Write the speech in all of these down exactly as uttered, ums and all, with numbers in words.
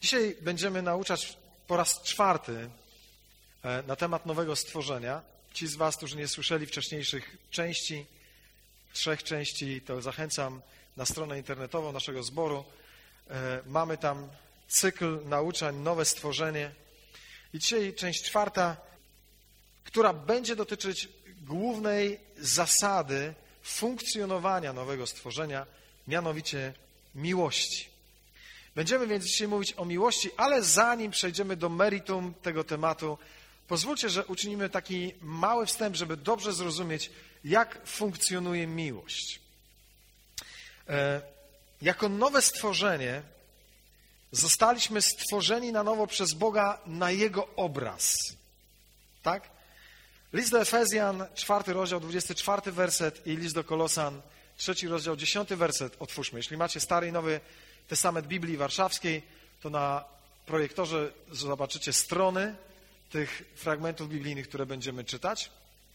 Dzisiaj będziemy nauczać po raz czwarty na temat nowego stworzenia. Ci z was, którzy nie słyszeli wcześniejszych części, trzech części, to zachęcam na stronę internetową naszego zboru. Mamy tam cykl nauczań, nowe stworzenie. I dzisiaj część czwarta, która będzie dotyczyć głównej zasady funkcjonowania nowego stworzenia, mianowicie miłości. Będziemy więc dzisiaj mówić o miłości, ale zanim przejdziemy do meritum tego tematu, pozwólcie, że uczynimy taki mały wstęp, żeby dobrze zrozumieć, jak funkcjonuje miłość. E, jako nowe stworzenie zostaliśmy stworzeni na nowo przez Boga na Jego obraz. Tak? List do Efezjan, czwarty rozdział, dwudziesty czwarty werset i list do Kolosan, trzeci rozdział, dziesiąty werset. Otwórzmy. Jeśli macie Stary i Nowy Testament Biblii Warszawskiej, to na projektorze zobaczycie strony tych fragmentów biblijnych, które będziemy czytać.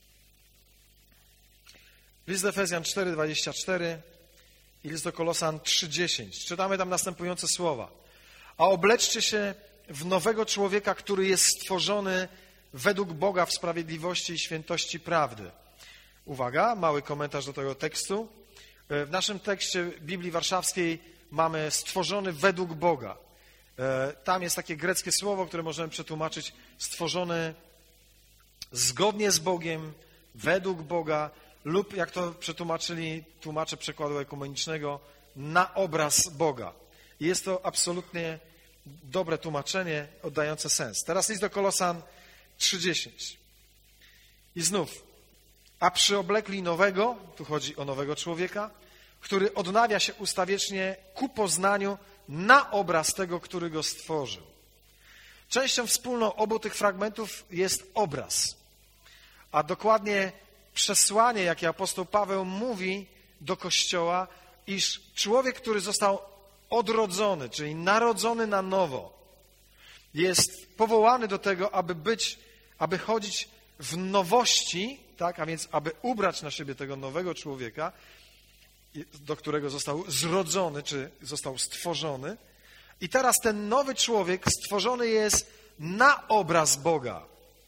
List do Efezjan cztery, dwadzieścia cztery i list do Kolosan trzy, dziesięć. Czytamy tam następujące słowa. A obleczcie się w nowego człowieka, który jest stworzony według Boga w sprawiedliwości i świętości prawdy. Uwaga, mały komentarz do tego tekstu. W naszym tekście Biblii Warszawskiej mamy stworzony według Boga. Tam jest takie greckie słowo, które możemy przetłumaczyć stworzony zgodnie z Bogiem, według Boga lub, jak to przetłumaczyli tłumacze przekładu ekumenicznego, na obraz Boga. I jest to absolutnie dobre tłumaczenie, oddające sens. Teraz list do Kolosan trzy, dziesięć. I znów, a przyoblekli nowego, tu chodzi o nowego człowieka, który odnawia się ustawiecznie ku poznaniu na obraz tego, który go stworzył. Częścią wspólną obu tych fragmentów jest obraz, a dokładnie przesłanie, jakie apostoł Paweł mówi do Kościoła, iż człowiek, który został odrodzony, czyli narodzony na nowo, jest powołany do tego, aby być, aby chodzić w nowości, tak, a więc aby ubrać na siebie tego nowego człowieka, do którego został zrodzony, czy został stworzony. I teraz ten nowy człowiek stworzony jest na obraz Boga.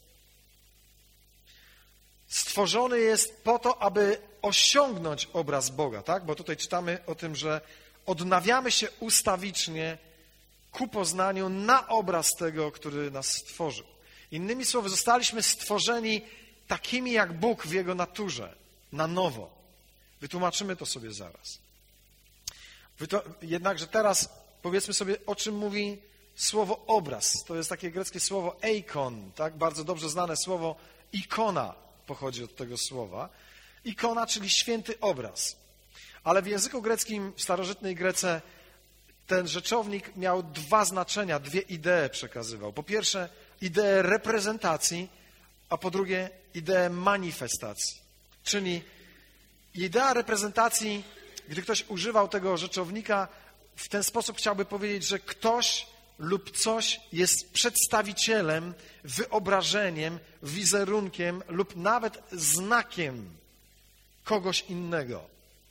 Stworzony jest po to, aby osiągnąć obraz Boga, tak? Bo tutaj czytamy o tym, że odnawiamy się ustawicznie ku poznaniu na obraz tego, który nas stworzył. Innymi słowy, zostaliśmy stworzeni takimi jak Bóg w Jego naturze, na nowo. Wytłumaczymy to sobie zaraz. Jednakże teraz powiedzmy sobie, o czym mówi słowo obraz. To jest takie greckie słowo eikon, tak? Bardzo dobrze znane słowo ikona pochodzi od tego słowa. Ikona, czyli święty obraz. Ale w języku greckim, w starożytnej Grece, ten rzeczownik miał dwa znaczenia, dwie idee przekazywał. Po pierwsze, ideę reprezentacji, a po drugie, ideę manifestacji. Czyli idea reprezentacji, gdy ktoś używał tego rzeczownika, w ten sposób chciałby powiedzieć, że ktoś lub coś jest przedstawicielem, wyobrażeniem, wizerunkiem lub nawet znakiem kogoś innego.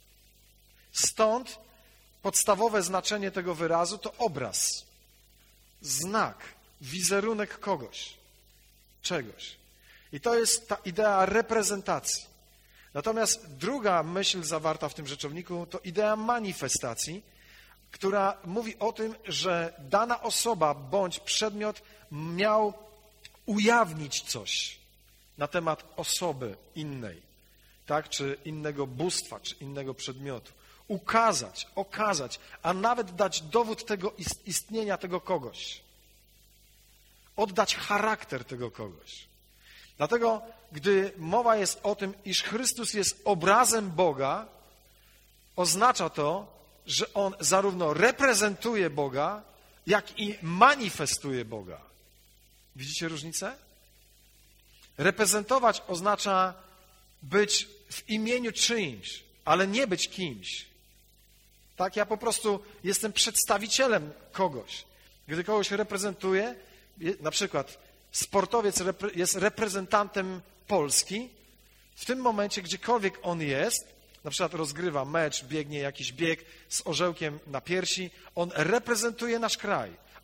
Stąd podstawowe znaczenie tego wyrazu to obraz, znak, wizerunek kogoś, czegoś. I to jest ta idea reprezentacji. Natomiast druga myśl zawarta w tym rzeczowniku to idea manifestacji, która mówi o tym, że dana osoba bądź przedmiot miał ujawnić coś na temat osoby innej, tak, czy innego bóstwa, czy innego przedmiotu. Ukazać, okazać, a nawet dać dowód tego istnienia tego kogoś. Oddać charakter tego kogoś. Dlatego, gdy mowa jest o tym, iż Chrystus jest obrazem Boga, oznacza to, że On zarówno reprezentuje Boga, jak i manifestuje Boga. Widzicie różnicę? Reprezentować oznacza być w imieniu czyimś, ale nie być kimś. Tak, ja po prostu jestem przedstawicielem kogoś. Gdy kogoś reprezentuję, na przykład sportowiec jest reprezentantem Polski, w tym momencie, gdziekolwiek on jest, na przykład rozgrywa mecz, biegnie jakiś bieg z orzełkiem na piersi, on reprezentuje nasz kraj,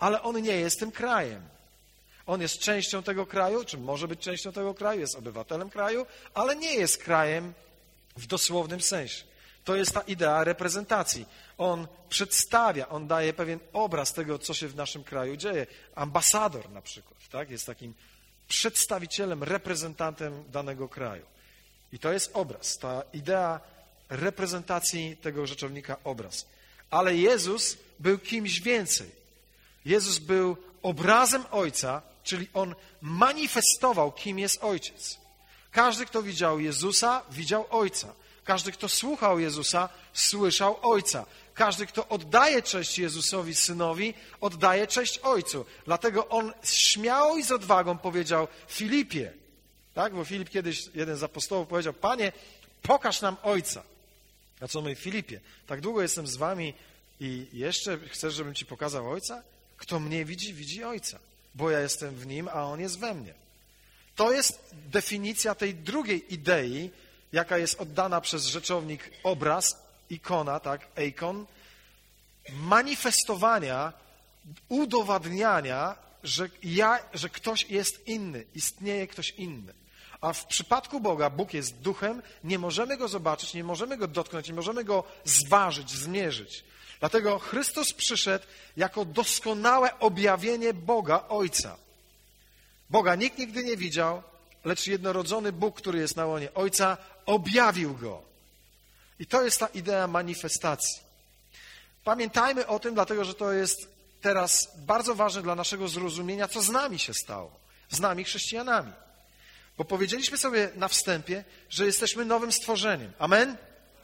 ale on nie jest tym krajem. On jest częścią tego kraju, czy może być częścią tego kraju, jest obywatelem kraju, ale nie jest krajem w dosłownym sensie. To jest ta idea reprezentacji. On przedstawia, on daje pewien obraz tego, co się w naszym kraju dzieje. Ambasador na przykład, tak, jest takim przedstawicielem, reprezentantem danego kraju. I to jest obraz, ta idea reprezentacji tego rzeczownika obraz. Ale Jezus był kimś więcej. Jezus był obrazem Ojca, czyli On manifestował, kim jest Ojciec. Każdy, kto widział Jezusa, widział Ojca. Każdy, kto słuchał Jezusa, słyszał Ojca. Każdy, kto oddaje cześć Jezusowi, Synowi, oddaje cześć Ojcu. Dlatego On śmiało i z odwagą powiedział Filipie, tak? Bo Filip kiedyś, jeden z apostołów powiedział, Panie, pokaż nam Ojca. A co mówi, Filipie, tak długo jestem z wami i jeszcze chcesz, żebym ci pokazał Ojca? Kto mnie widzi, widzi Ojca, bo ja jestem w Nim, a On jest we mnie. To jest definicja tej drugiej idei, jaka jest oddana przez rzeczownik obraz, ikona, tak, eikon, manifestowania, udowadniania, że, ja, że ktoś jest inny, istnieje ktoś inny. A w przypadku Boga, Bóg jest duchem, nie możemy Go zobaczyć, nie możemy Go dotknąć, nie możemy Go zważyć, zmierzyć. Dlatego Chrystus przyszedł jako doskonałe objawienie Boga Ojca. Boga nikt nigdy nie widział, lecz jednorodzony Bóg, który jest na łonie Ojca, objawił Go. I to jest ta idea manifestacji. Pamiętajmy o tym, dlatego że to jest teraz bardzo ważne dla naszego zrozumienia, co z nami się stało, z nami chrześcijanami. Bo powiedzieliśmy sobie na wstępie, że jesteśmy nowym stworzeniem. Amen?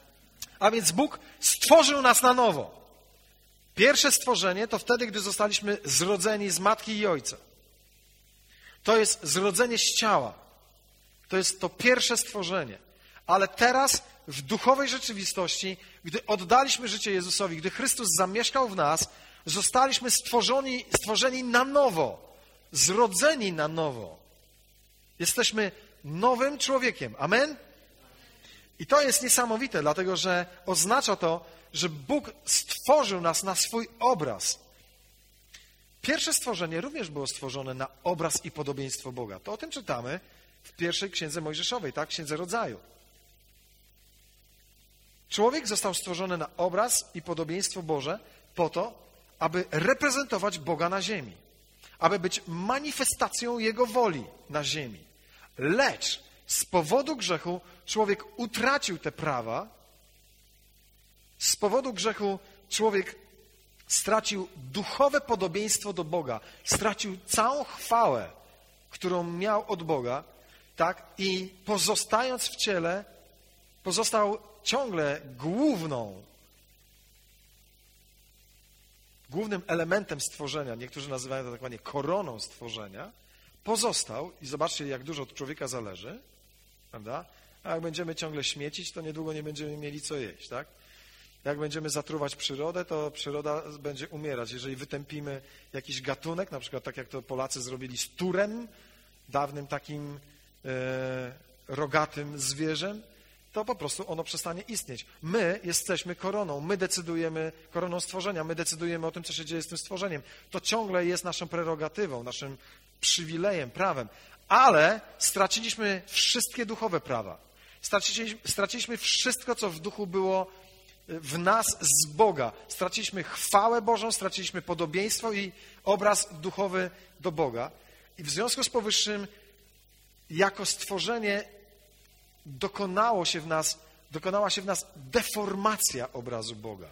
A więc Bóg stworzył nas na nowo. Pierwsze stworzenie to wtedy, gdy zostaliśmy zrodzeni z matki i ojca. To jest zrodzenie z ciała. To jest to pierwsze stworzenie. Ale teraz w duchowej rzeczywistości, gdy oddaliśmy życie Jezusowi, gdy Chrystus zamieszkał w nas, zostaliśmy stworzeni, stworzeni na nowo, zrodzeni na nowo. Jesteśmy nowym człowiekiem. Amen? I to jest niesamowite, dlatego że oznacza to, że Bóg stworzył nas na swój obraz. Pierwsze stworzenie również było stworzone na obraz i podobieństwo Boga. To o tym czytamy w pierwszej Księdze Mojżeszowej, tak? Księdze Rodzaju. Człowiek został stworzony na obraz i podobieństwo Boże po to, aby reprezentować Boga na ziemi, aby być manifestacją Jego woli na ziemi. Lecz z powodu grzechu człowiek utracił te prawa, z powodu grzechu człowiek stracił duchowe podobieństwo do Boga, stracił całą chwałę, którą miał od Boga, tak? I pozostając w ciele, pozostał ciągle główną, głównym elementem stworzenia, niektórzy nazywają to tak zwanie koroną stworzenia, pozostał, i zobaczcie, jak dużo od człowieka zależy, prawda? A jak będziemy ciągle śmiecić, to niedługo nie będziemy mieli co jeść, tak? Jak będziemy zatruwać przyrodę, to przyroda będzie umierać. Jeżeli wytępimy jakiś gatunek, na przykład tak jak to Polacy zrobili z turem, dawnym takim e, rogatym zwierzem, to po prostu ono przestanie istnieć. My jesteśmy koroną, my decydujemy, koroną stworzenia, my decydujemy o tym, co się dzieje z tym stworzeniem. To ciągle jest naszą prerogatywą, naszym przywilejem, prawem. Ale straciliśmy wszystkie duchowe prawa. Straciliśmy, straciliśmy wszystko, co w duchu było w nas z Boga. Straciliśmy chwałę Bożą, straciliśmy podobieństwo i obraz duchowy do Boga. I w związku z powyższym, jako stworzenie dokonało się w nas, dokonała się w nas deformacja obrazu Boga.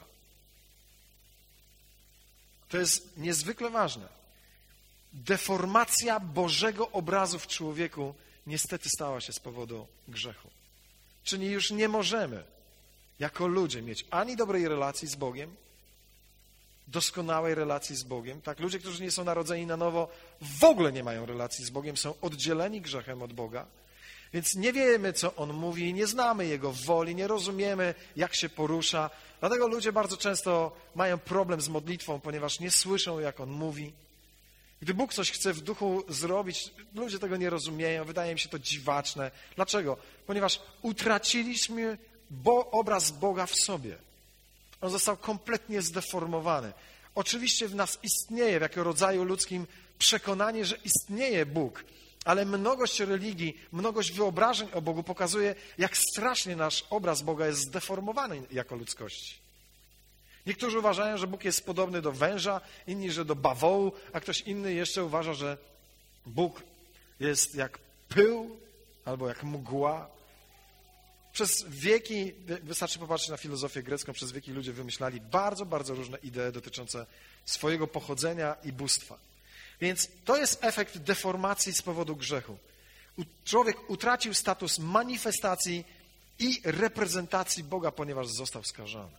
To jest niezwykle ważne. Deformacja Bożego obrazu w człowieku niestety stała się z powodu grzechu. Czyli już nie możemy jako ludzie mieć ani dobrej relacji z Bogiem, doskonałej relacji z Bogiem. Tak, ludzie, którzy nie są narodzeni na nowo, w ogóle nie mają relacji z Bogiem, są oddzieleni grzechem od Boga. Więc nie wiemy, co On mówi, nie znamy Jego woli, nie rozumiemy, jak się porusza. Dlatego ludzie bardzo często mają problem z modlitwą, ponieważ nie słyszą, jak On mówi. Gdy Bóg coś chce w duchu zrobić, ludzie tego nie rozumieją, wydaje mi się to dziwaczne. Dlaczego? Ponieważ utraciliśmy bo, obraz Boga w sobie. On został kompletnie zdeformowany. Oczywiście w nas istnieje, w jako rodzaju ludzkim, przekonanie, że istnieje Bóg, ale mnogość religii, mnogość wyobrażeń o Bogu pokazuje, jak strasznie nasz obraz Boga jest zdeformowany jako ludzkości. Niektórzy uważają, że Bóg jest podobny do węża, inni, że do bawołu, a ktoś inny jeszcze uważa, że Bóg jest jak pył albo jak mgła. Przez wieki, wystarczy popatrzeć na filozofię grecką, przez wieki ludzie wymyślali bardzo, bardzo różne idee dotyczące swojego pochodzenia i bóstwa. Więc to jest efekt deformacji z powodu grzechu. Człowiek utracił status manifestacji i reprezentacji Boga, ponieważ został skażony.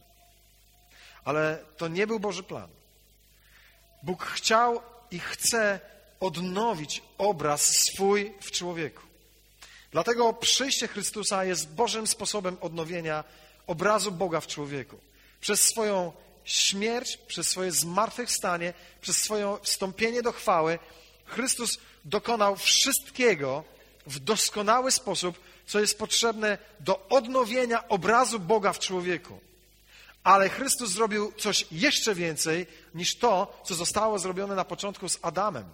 Ale to nie był Boży plan. Bóg chciał i chce odnowić obraz swój w człowieku. Dlatego przyjście Chrystusa jest Bożym sposobem odnowienia obrazu Boga w człowieku. Przez swoją śmierć, przez swoje zmartwychwstanie, przez swoje wstąpienie do chwały, Chrystus dokonał wszystkiego w doskonały sposób, co jest potrzebne do odnowienia obrazu Boga w człowieku. Ale Chrystus zrobił coś jeszcze więcej niż to, co zostało zrobione na początku z Adamem.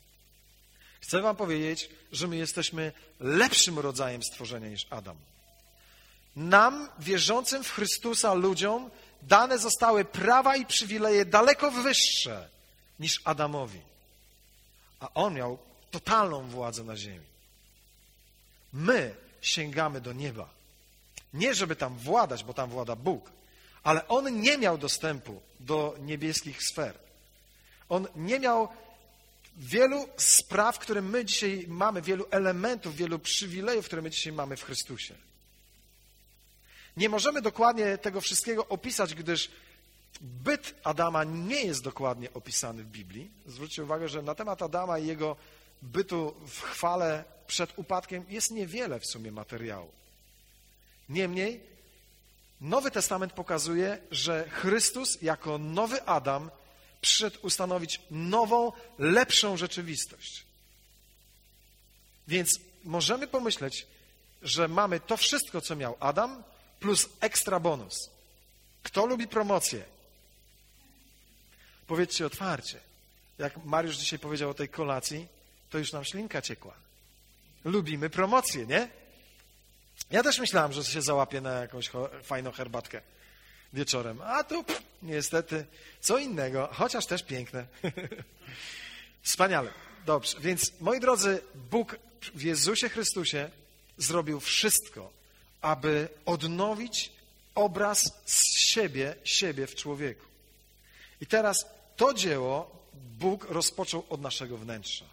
Chcę wam powiedzieć, że my jesteśmy lepszym rodzajem stworzenia niż Adam. Nam, wierzącym w Chrystusa ludziom, dane zostały prawa i przywileje daleko wyższe niż Adamowi. A on miał totalną władzę na ziemi. My sięgamy do nieba. Nie, żeby tam władać, bo tam włada Bóg, ale on nie miał dostępu do niebieskich sfer. On nie miał wielu spraw, które my dzisiaj mamy, wielu elementów, wielu przywilejów, które my dzisiaj mamy w Chrystusie. Nie możemy dokładnie tego wszystkiego opisać, gdyż byt Adama nie jest dokładnie opisany w Biblii. Zwróćcie uwagę, że na temat Adama i jego bytu w chwale przed upadkiem jest niewiele w sumie materiału. Niemniej Nowy Testament pokazuje, że Chrystus jako nowy Adam przyszedł ustanowić nową, lepszą rzeczywistość. Więc możemy pomyśleć, że mamy to wszystko, co miał Adam, plus ekstra bonus. Kto lubi promocję? Powiedzcie otwarcie. Jak Mariusz dzisiaj powiedział o tej kolacji, to już nam ślinka ciekła. Lubimy promocję, nie? Ja też myślałem, że się załapię na jakąś fajną herbatkę wieczorem. A tu pff, niestety co innego, chociaż też piękne. Wspaniale. Dobrze, więc moi drodzy, Bóg w Jezusie Chrystusie zrobił wszystko, aby odnowić obraz z siebie, siebie w człowieku. I teraz to dzieło Bóg rozpoczął od naszego wnętrza.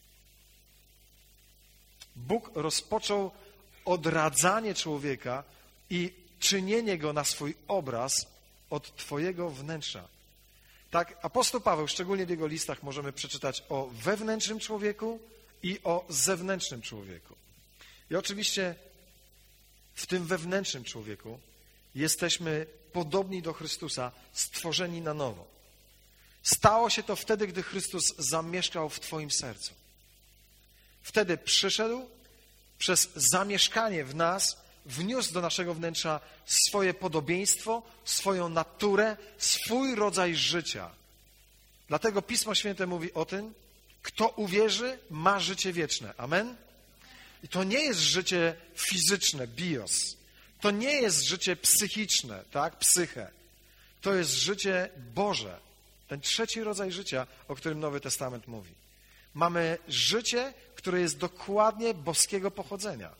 Bóg rozpoczął odradzanie człowieka i czynienie go na swój obraz od twojego wnętrza. Tak, apostoł Paweł, szczególnie w jego listach, możemy przeczytać o wewnętrznym człowieku i o zewnętrznym człowieku. I oczywiście w tym wewnętrznym człowieku jesteśmy podobni do Chrystusa, stworzeni na nowo. Stało się to wtedy, gdy Chrystus zamieszkał w twoim sercu. Wtedy przyszedł, przez zamieszkanie w nas wniósł do naszego wnętrza swoje podobieństwo, swoją naturę, swój rodzaj życia. Dlatego Pismo Święte mówi o tym, kto uwierzy, ma życie wieczne. Amen? I to nie jest życie fizyczne, bios. To nie jest życie psychiczne, tak, psyche. To jest życie Boże. Ten trzeci rodzaj życia, o którym Nowy Testament mówi. Mamy życie, które jest dokładnie boskiego pochodzenia.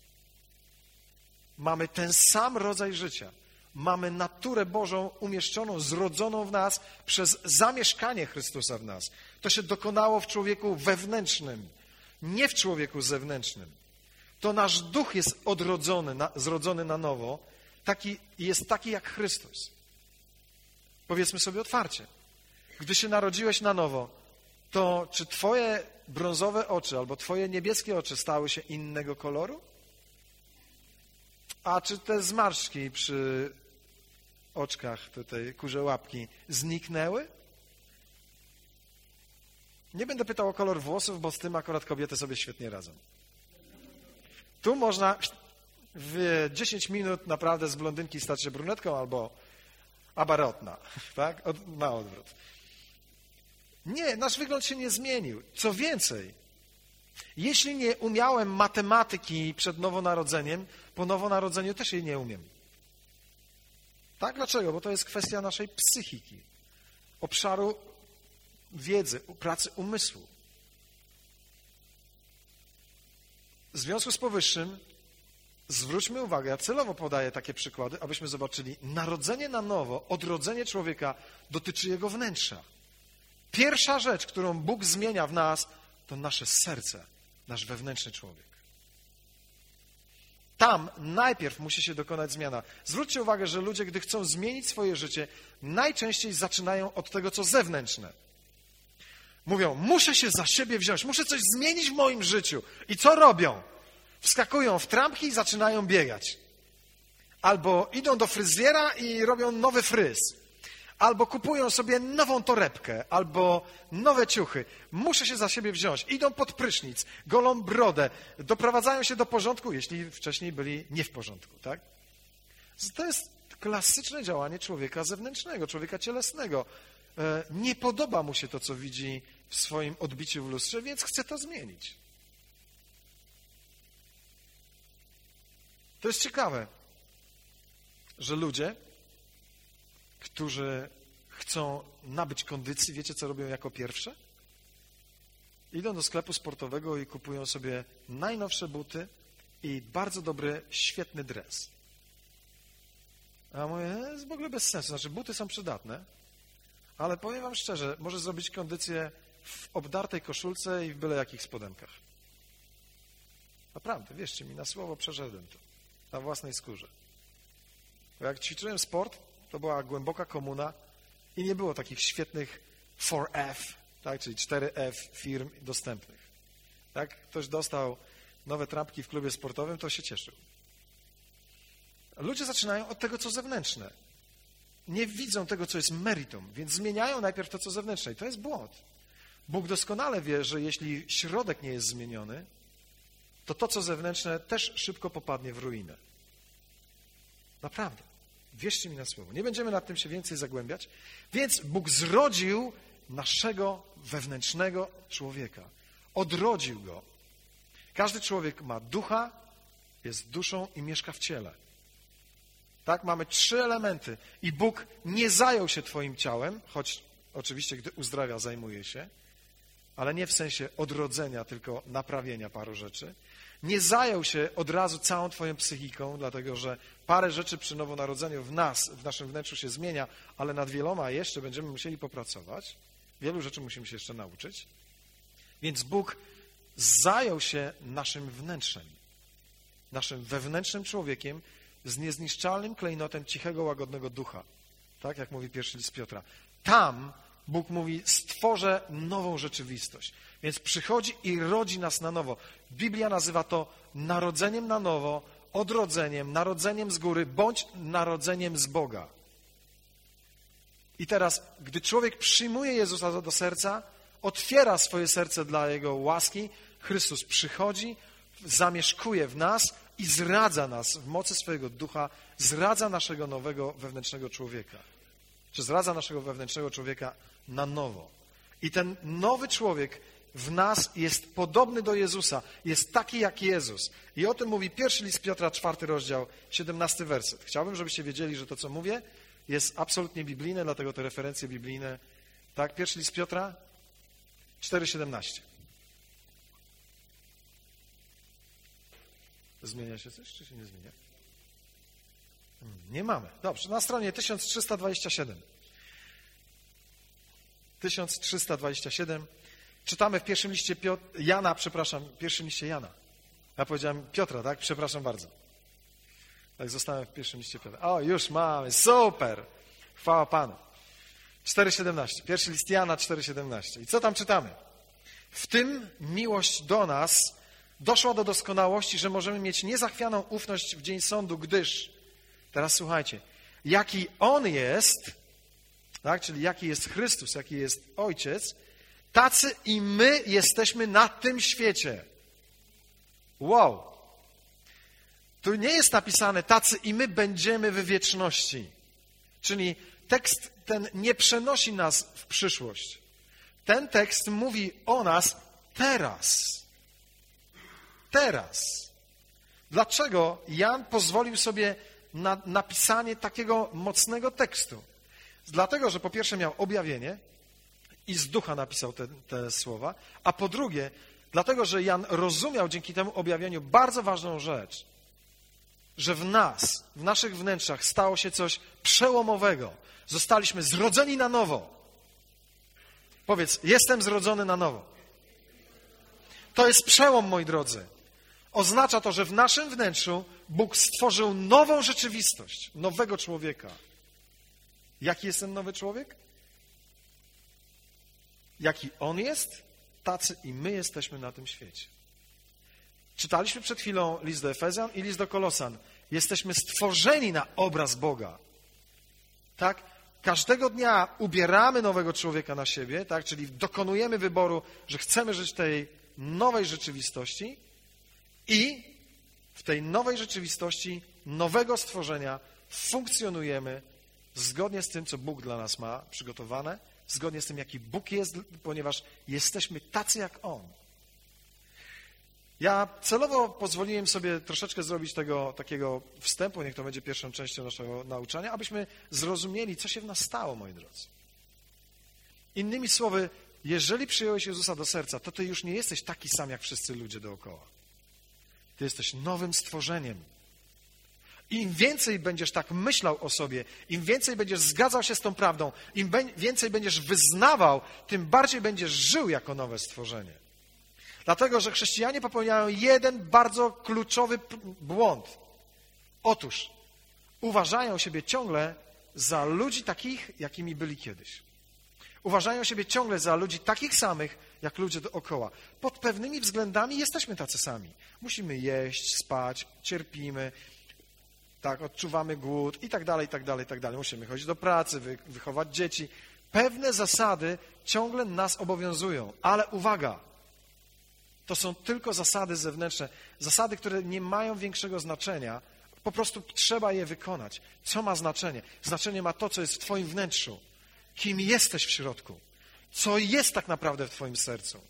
Mamy ten sam rodzaj życia. Mamy naturę Bożą umieszczoną, zrodzoną w nas przez zamieszkanie Chrystusa w nas. To się dokonało w człowieku wewnętrznym, nie w człowieku zewnętrznym. To nasz duch jest odrodzony, na, zrodzony na nowo, taki, jest taki jak Chrystus. Powiedzmy sobie otwarcie. Gdy się narodziłeś na nowo, to czy twoje brązowe oczy albo twoje niebieskie oczy stały się innego koloru? A czy te zmarszczki przy oczkach, tutaj kurze łapki, zniknęły? Nie będę pytał o kolor włosów, bo z tym akurat kobiety sobie świetnie radzą. Tu można w dziesięć minut naprawdę z blondynki stać się brunetką albo abarotna, tak? Na odwrót. Nie, nasz wygląd się nie zmienił. Co więcej, jeśli nie umiałem matematyki przed nowonarodzeniem, po nowonarodzeniu też jej nie umiem. Tak? Dlaczego? Bo to jest kwestia naszej psychiki, obszaru wiedzy, pracy umysłu. W związku z powyższym zwróćmy uwagę, ja celowo podaję takie przykłady, abyśmy zobaczyli, narodzenie na nowo, odrodzenie człowieka dotyczy jego wnętrza. Pierwsza rzecz, którą Bóg zmienia w nas, to nasze serce, nasz wewnętrzny człowiek. Tam najpierw musi się dokonać zmiana. Zwróćcie uwagę, że ludzie, gdy chcą zmienić swoje życie, najczęściej zaczynają od tego, co zewnętrzne. Mówią, muszę się za siebie wziąć, muszę coś zmienić w moim życiu. I co robią? Wskakują w trampki i zaczynają biegać. Albo idą do fryzjera i robią nowy fryz. Albo kupują sobie nową torebkę, albo nowe ciuchy. Muszę się za siebie wziąć. Idą pod prysznic, golą brodę, doprowadzają się do porządku, jeśli wcześniej byli nie w porządku, tak? To jest klasyczne działanie człowieka zewnętrznego, człowieka cielesnego. Nie podoba mu się to, co widzi w swoim odbiciu w lustrze, więc chce to zmienić. To jest ciekawe, że ludzie, którzy chcą nabyć kondycji, wiecie, co robią jako pierwsze? Idą do sklepu sportowego i kupują sobie najnowsze buty i bardzo dobry, świetny dres. A ja mówię, to jest w ogóle bez sensu. Znaczy, buty są przydatne, ale powiem wam szczerze, może zrobić kondycję w obdartej koszulce i w byle jakich spodenkach. Naprawdę, wierzcie mi, na słowo przeżyłem to, na własnej skórze. Bo jak ćwiczyłem sport, to była głęboka komuna i nie było takich świetnych four F, tak, czyli cztery F firm dostępnych. Jak ktoś dostał nowe trampki w klubie sportowym, to się cieszył. Ludzie zaczynają od tego, co zewnętrzne. Nie widzą tego, co jest meritum, więc zmieniają najpierw to, co zewnętrzne. I to jest błąd. Bóg doskonale wie, że jeśli środek nie jest zmieniony, to to, co zewnętrzne, też szybko popadnie w ruinę. Naprawdę. Wierzcie mi na słowo. Nie będziemy nad tym się więcej zagłębiać. Więc Bóg zrodził naszego wewnętrznego człowieka. Odrodził go. Każdy człowiek ma ducha, jest duszą i mieszka w ciele. Tak, mamy trzy elementy. I Bóg nie zajął się twoim ciałem, choć oczywiście, gdy uzdrawia, zajmuje się, ale nie w sensie odrodzenia, tylko naprawienia paru rzeczy. Nie zajął się od razu całą twoją psychiką, dlatego że parę rzeczy przy nowonarodzeniu w nas, w naszym wnętrzu się zmienia, ale nad wieloma jeszcze będziemy musieli popracować. Wielu rzeczy musimy się jeszcze nauczyć. Więc Bóg zajął się naszym wnętrzem, naszym wewnętrznym człowiekiem z niezniszczalnym klejnotem cichego, łagodnego ducha. Tak jak mówi pierwszy list Piotra. Tam Bóg mówi, stworzę nową rzeczywistość. Więc przychodzi i rodzi nas na nowo. Biblia nazywa to narodzeniem na nowo, odrodzeniem, narodzeniem z góry, bądź narodzeniem z Boga. I teraz, gdy człowiek przyjmuje Jezusa do serca, otwiera swoje serce dla Jego łaski, Chrystus przychodzi, zamieszkuje w nas i zradza nas w mocy swojego ducha, zradza naszego nowego wewnętrznego człowieka. Czy zradza naszego wewnętrznego człowieka na nowo. I ten nowy człowiek w nas jest podobny do Jezusa, jest taki jak Jezus. I o tym mówi pierwszy list Piotra, czwarty rozdział, siedemnasty werset. Chciałbym, żebyście wiedzieli, że to, co mówię, jest absolutnie biblijne, dlatego te referencje biblijne. Tak, pierwszy list Piotra, cztery siedemnaście. Zmienia się coś, czy się nie zmienia? Nie mamy. Dobrze, na stronie tysiąc trzysta dwadzieścia siedem. tysiąc trzysta dwadzieścia siedem. Czytamy w pierwszym liście Piot... Jana, przepraszam, w pierwszym liście Jana. Ja powiedziałem Piotra, tak? Przepraszam bardzo. Tak, zostałem w pierwszym liście Piotra. O, już mamy, super! Chwała Panu. cztery siedemnaście. Pierwszy list Jana, cztery siedemnaście. I co tam czytamy? W tym miłość do nas doszła do doskonałości, że możemy mieć niezachwianą ufność w dzień sądu, gdyż, teraz słuchajcie, jaki On jest, tak, czyli jaki jest Chrystus, jaki jest Ojciec, tacy i my jesteśmy na tym świecie. Wow! Tu nie jest napisane, tacy i my będziemy w wieczności. Czyli tekst ten nie przenosi nas w przyszłość. ten tekst mówi o nas teraz. Teraz. Dlaczego Jan pozwolił sobie na napisanie takiego mocnego tekstu? Dlatego, że po pierwsze miał objawienie i z ducha napisał te, te słowa, a po drugie, dlatego, że Jan rozumiał dzięki temu objawieniu bardzo ważną rzecz, że w nas, w naszych wnętrzach stało się coś przełomowego. Zostaliśmy zrodzeni na nowo. Powiedz, jestem zrodzony na nowo. To jest przełom, moi drodzy. Oznacza to, że w naszym wnętrzu Bóg stworzył nową rzeczywistość, nowego człowieka. Jaki jest ten nowy człowiek? Jaki on jest, tacy i my jesteśmy na tym świecie. Czytaliśmy przed chwilą list do Efezjan i list do Kolosan. Jesteśmy stworzeni na obraz Boga. Tak? Każdego dnia ubieramy nowego człowieka na siebie, tak? Czyli dokonujemy wyboru, że chcemy żyć w tej nowej rzeczywistości i w tej nowej rzeczywistości, nowego stworzenia funkcjonujemy zgodnie z tym, co Bóg dla nas ma przygotowane, zgodnie z tym, jaki Bóg jest, ponieważ jesteśmy tacy jak On. Ja celowo pozwoliłem sobie troszeczkę zrobić tego takiego wstępu, niech to będzie pierwszą częścią naszego nauczania, abyśmy zrozumieli, co się w nas stało, moi drodzy. Innymi słowy, jeżeli przyjąłeś Jezusa do serca, to ty już nie jesteś taki sam, jak wszyscy ludzie dookoła. Ty jesteś nowym stworzeniem. I im więcej będziesz tak myślał o sobie, im więcej będziesz zgadzał się z tą prawdą, im więcej będziesz wyznawał, tym bardziej będziesz żył jako nowe stworzenie. Dlatego, że chrześcijanie popełniają jeden bardzo kluczowy błąd. Otóż uważają siebie ciągle za ludzi takich, jakimi byli kiedyś. Uważają siebie ciągle za ludzi takich samych, jak ludzie dookoła. Pod pewnymi względami jesteśmy tacy sami. Musimy jeść, spać, cierpimy, tak, odczuwamy głód i tak dalej, i tak dalej, i tak dalej. Musimy chodzić do pracy, wy, wychować dzieci. Pewne zasady ciągle nas obowiązują, ale uwaga, to są tylko zasady zewnętrzne, zasady, które nie mają większego znaczenia, po prostu trzeba je wykonać. Co ma znaczenie? Znaczenie ma to, co jest w twoim wnętrzu. Kim jesteś w środku? Co jest tak naprawdę w twoim sercu?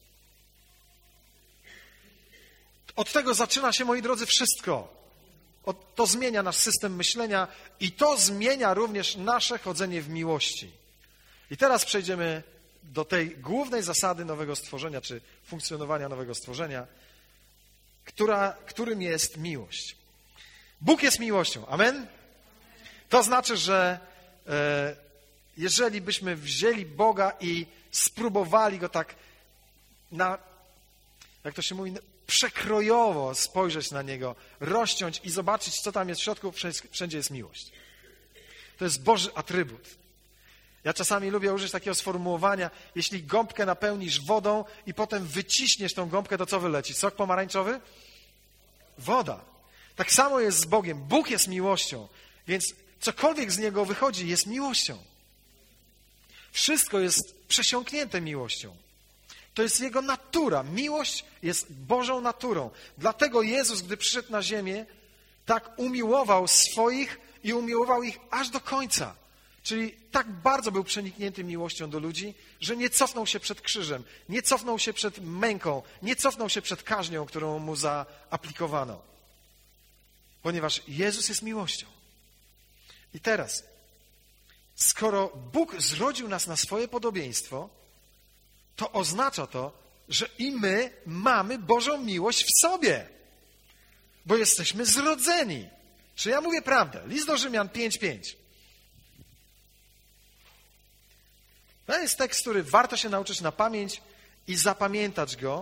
Od tego zaczyna się, moi drodzy, wszystko. To zmienia nasz system myślenia i to zmienia również nasze chodzenie w miłości. I teraz przejdziemy do tej głównej zasady nowego stworzenia, czy funkcjonowania nowego stworzenia, która, którym jest miłość. Bóg jest miłością. Amen? To znaczy, że e, jeżeli byśmy wzięli Boga i spróbowali Go tak na, jak to się mówi, przekrojowo spojrzeć na Niego, rozciąć i zobaczyć, co tam jest w środku, wszędzie jest miłość. To jest Boży atrybut. Ja czasami lubię użyć takiego sformułowania, jeśli gąbkę napełnisz wodą i potem wyciśniesz tą gąbkę, to co wyleci? Sok pomarańczowy? Woda. Tak samo jest z Bogiem. Bóg jest miłością, więc cokolwiek z Niego wychodzi, jest miłością. Wszystko jest przesiąknięte miłością. To jest Jego natura. Miłość jest Bożą naturą. Dlatego Jezus, gdy przyszedł na ziemię, tak umiłował swoich i umiłował ich aż do końca. Czyli tak bardzo był przeniknięty miłością do ludzi, że nie cofnął się przed krzyżem, nie cofnął się przed męką, nie cofnął się przed kaźnią, którą mu zaaplikowano. Ponieważ Jezus jest miłością. I teraz, skoro Bóg zrodził nas na swoje podobieństwo, to oznacza to, że i my mamy Bożą miłość w sobie, bo jesteśmy zrodzeni. Czy ja mówię prawdę? List do Rzymian pięć pięć. To jest tekst, który warto się nauczyć na pamięć i zapamiętać go.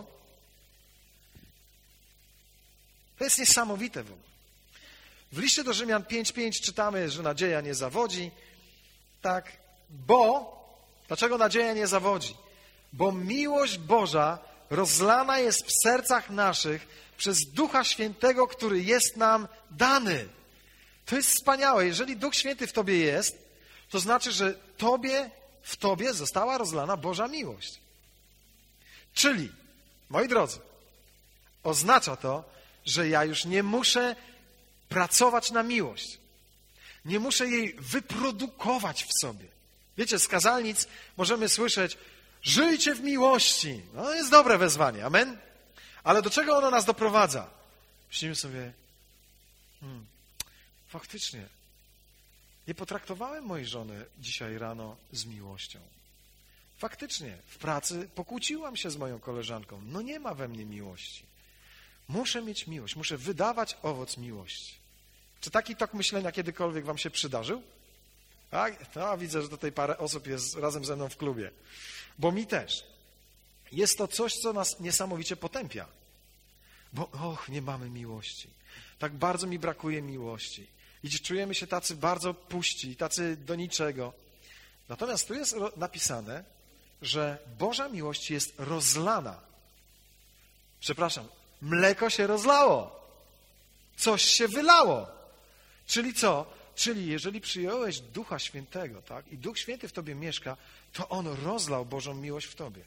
To jest niesamowite w ogóle. W liście do Rzymian pięć pięć czytamy, że nadzieja nie zawodzi. Tak, bo, dlaczego nadzieja nie zawodzi? Bo miłość Boża rozlana jest w sercach naszych przez Ducha Świętego, który jest nam dany. To jest wspaniałe. Jeżeli Duch Święty w tobie jest, to znaczy, że tobie, w tobie została rozlana Boża miłość. Czyli, moi drodzy, oznacza to, że ja już nie muszę pracować na miłość. Nie muszę jej wyprodukować w sobie. Wiecie, z kazalnic możemy słyszeć, Żyjcie w miłości. No, to jest dobre wezwanie, amen? Ale do czego ono nas doprowadza? Myślimy sobie, hmm, faktycznie, nie potraktowałem mojej żony dzisiaj rano z miłością. Faktycznie, w pracy pokłóciłam się z moją koleżanką. No nie ma we mnie miłości. Muszę mieć miłość, muszę wydawać owoc miłości. Czy taki tok myślenia kiedykolwiek wam się przydarzył? Tak? No, widzę, że tutaj parę osób jest razem ze mną w klubie. Bo mi też. Jest to coś, co nas niesamowicie potępia. Bo, och, nie mamy miłości. Tak bardzo mi brakuje miłości. I czujemy się tacy bardzo puści, tacy do niczego. Natomiast tu jest napisane, że Boża miłość jest rozlana. Przepraszam, mleko się rozlało. Coś się wylało. Czyli co? Czyli jeżeli przyjąłeś Ducha Świętego, tak, i Duch Święty w tobie mieszka, to On rozlał Bożą miłość w tobie.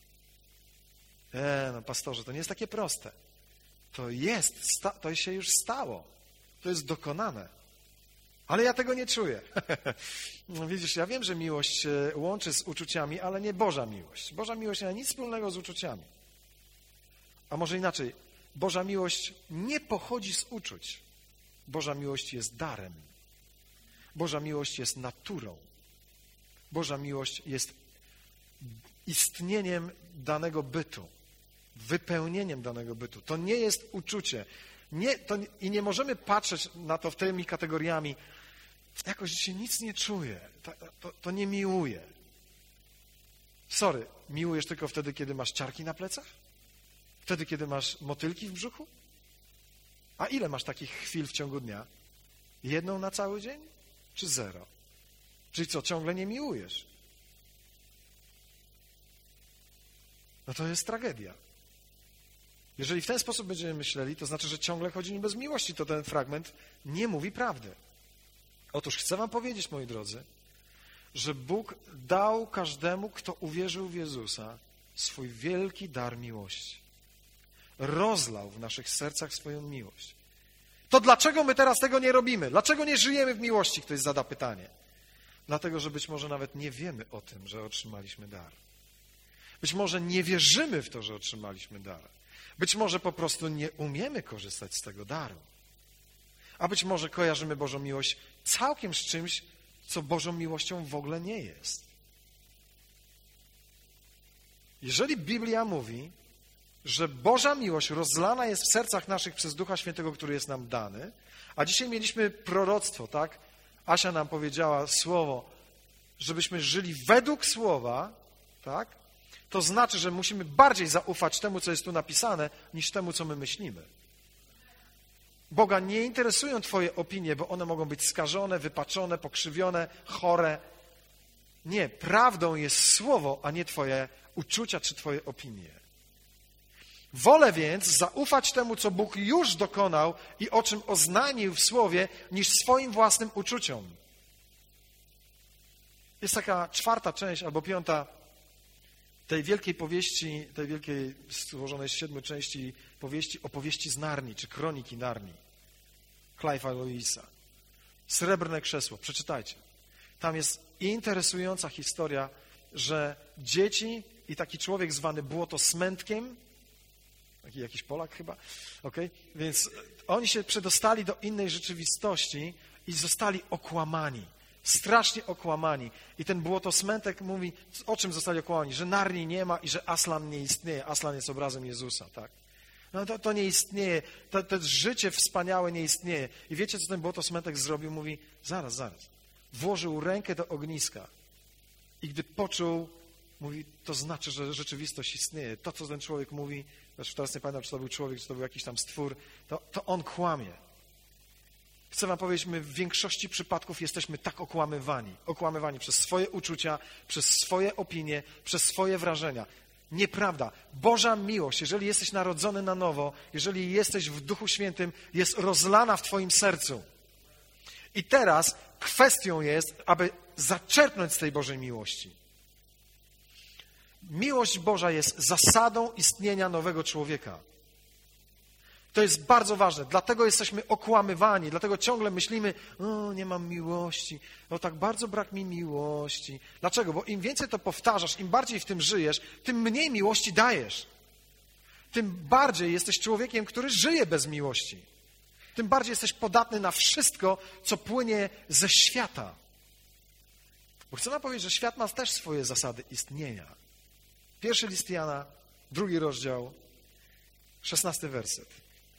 E, no pastorze, to nie jest takie proste. To jest, to się już stało. To jest dokonane. Ale ja tego nie czuję. No widzisz, ja wiem, że miłość się łączy z uczuciami, ale nie Boża miłość. Boża miłość nie ma nic wspólnego z uczuciami. A może inaczej, Boża miłość nie pochodzi z uczuć. Boża miłość jest darem. Boża miłość jest naturą. Boża miłość jest istnieniem danego bytu, wypełnieniem danego bytu. To nie jest uczucie. Nie, to, I nie możemy patrzeć na to tymi kategoriami. Jakoś się nic nie czuję. To, to, to nie miłuję. Sorry, miłujesz tylko wtedy, kiedy masz ciarki na plecach? Wtedy, kiedy masz motylki w brzuchu? A ile masz takich chwil w ciągu dnia? Jedną na cały dzień? Czy zero? Czyli co, ciągle nie miłujesz? No to jest tragedia. Jeżeli w ten sposób będziemy myśleli, to znaczy, że ciągle chodzimy bez miłości, to ten fragment nie mówi prawdy. Otóż chcę wam powiedzieć, moi drodzy, że Bóg dał każdemu, kto uwierzył w Jezusa, swój wielki dar miłości. Rozlał w naszych sercach swoją miłość. To dlaczego my teraz tego nie robimy? Dlaczego nie żyjemy w miłości? Ktoś zada pytanie. Dlatego, że być może nawet nie wiemy o tym, że otrzymaliśmy dar. Być może nie wierzymy w to, że otrzymaliśmy dar. Być może po prostu nie umiemy korzystać z tego daru. A być może kojarzymy Bożą miłość całkiem z czymś, co Bożą miłością w ogóle nie jest. Jeżeli Biblia mówi, że Boża miłość rozlana jest w sercach naszych przez Ducha Świętego, który jest nam dany, a dzisiaj mieliśmy proroctwo, tak? Asia nam powiedziała słowo, żebyśmy żyli według słowa, tak? To znaczy, że musimy bardziej zaufać temu, co jest tu napisane, niż temu, co my myślimy. Boga nie interesują twoje opinie, bo one mogą być skażone, wypaczone, pokrzywione, chore. Nie, prawdą jest słowo, a nie twoje uczucia czy twoje opinie. Wolę więc zaufać temu, co Bóg już dokonał i o czym oznajmił w słowie, niż swoim własnym uczuciom. Jest taka czwarta część albo piąta tej wielkiej powieści, tej wielkiej złożonej z siedmiu części powieści, opowieści z Narni, czy kroniki Narni. Clive'a Lewisa. Srebrne krzesło. Przeczytajcie. Tam jest interesująca historia, że dzieci i taki człowiek zwany błotosmętkiem, taki jakiś Polak chyba, okay? Więc oni się przedostali do innej rzeczywistości i zostali okłamani. Strasznie okłamani. I ten błotosmętek mówi, o czym zostali okłamani? Że Narni nie ma i że Aslan nie istnieje. Aslan jest obrazem Jezusa, tak? No to, to nie istnieje. To, to życie wspaniałe nie istnieje. I wiecie, co ten błotosmętek zrobił? Mówi, zaraz, zaraz. Włożył rękę do ogniska i gdy poczuł, mówi, to znaczy, że rzeczywistość istnieje. To, co ten człowiek mówi, znaczy teraz nie pamiętam, czy to był człowiek, czy to był jakiś tam stwór, to, to on kłamie. Chcę wam powiedzieć, my w większości przypadków jesteśmy tak okłamywani. Okłamywani przez swoje uczucia, przez swoje opinie, przez swoje wrażenia. Nieprawda. Boża miłość, jeżeli jesteś narodzony na nowo, jeżeli jesteś w Duchu Świętym, jest rozlana w twoim sercu. I teraz kwestią jest, aby zaczerpnąć z tej Bożej miłości. Miłość Boża jest zasadą istnienia nowego człowieka. To To jest bardzo ważne, dlatego jesteśmy okłamywani, dlatego ciągle myślimy, o, nie mam miłości, o, tak bardzo brak mi miłości. Dlaczego? Bo im więcej to powtarzasz, im bardziej w tym żyjesz, tym mniej miłości dajesz. Tym bardziej jesteś człowiekiem, który żyje bez miłości. Tym bardziej jesteś podatny na wszystko, co płynie ze świata. Bo chcę wam powiedzieć, że świat ma też swoje zasady istnienia. Pierwszy list Jana, drugi rozdział, szesnasty werset.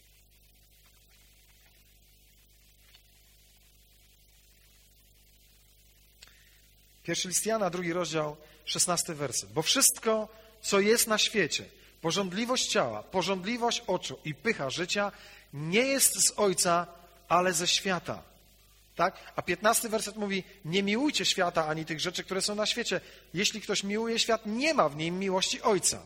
Pierwszy list Jana, drugi rozdział, szesnasty werset. Bo wszystko, co jest na świecie, pożądliwość ciała, pożądliwość oczu i pycha życia, nie jest z Ojca, ale ze świata. Tak? A piętnasty werset mówi, nie miłujcie świata ani tych rzeczy, które są na świecie. Jeśli ktoś miłuje świat, nie ma w nim miłości Ojca.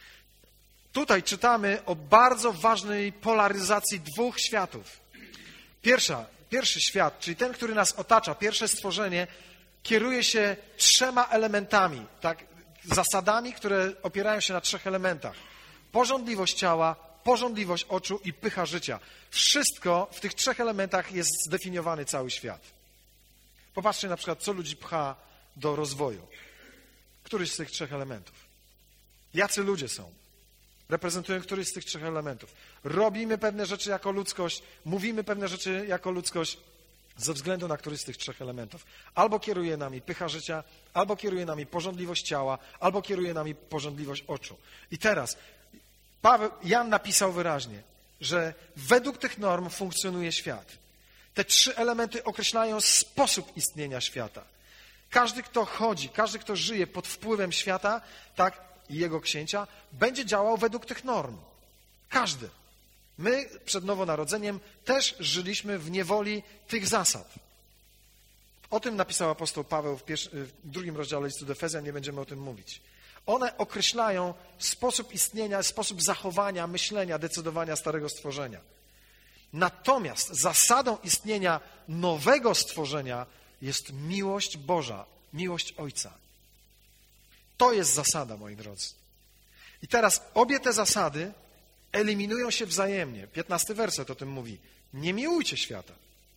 Tutaj czytamy o bardzo ważnej polaryzacji dwóch światów. Pierwsza, pierwszy świat, czyli ten, który nas otacza, pierwsze stworzenie, kieruje się trzema elementami, tak? Zasadami, które opierają się na trzech elementach. Pożądliwość ciała, pożądliwość oczu i pycha życia. Wszystko w tych trzech elementach jest zdefiniowany cały świat. Popatrzcie na przykład, co ludzi pcha do rozwoju. Któryś z tych trzech elementów. Jacy ludzie są? Reprezentują któryś z tych trzech elementów. Robimy pewne rzeczy jako ludzkość, mówimy pewne rzeczy jako ludzkość ze względu na któryś z tych trzech elementów. Albo kieruje nami pycha życia, albo kieruje nami pożądliwość ciała, albo kieruje nami pożądliwość oczu. I teraz Paweł, Jan napisał wyraźnie, że według tych norm funkcjonuje świat. Te trzy elementy określają sposób istnienia świata. Każdy, kto chodzi, każdy, kto żyje pod wpływem świata, tak, i jego księcia, będzie działał według tych norm. Każdy. My przed nowonarodzeniem też żyliśmy w niewoli tych zasad. O tym napisał apostoł Paweł w, pierwszy, w drugim rozdziale listu do Efezjan, nie będziemy o tym mówić. One określają sposób istnienia, sposób zachowania, myślenia, decydowania starego stworzenia. Natomiast zasadą istnienia nowego stworzenia jest miłość Boża, miłość Ojca. To jest zasada, moi drodzy. I teraz obie te zasady eliminują się wzajemnie. Piętnasty werset o tym mówi. Nie miłujcie świata.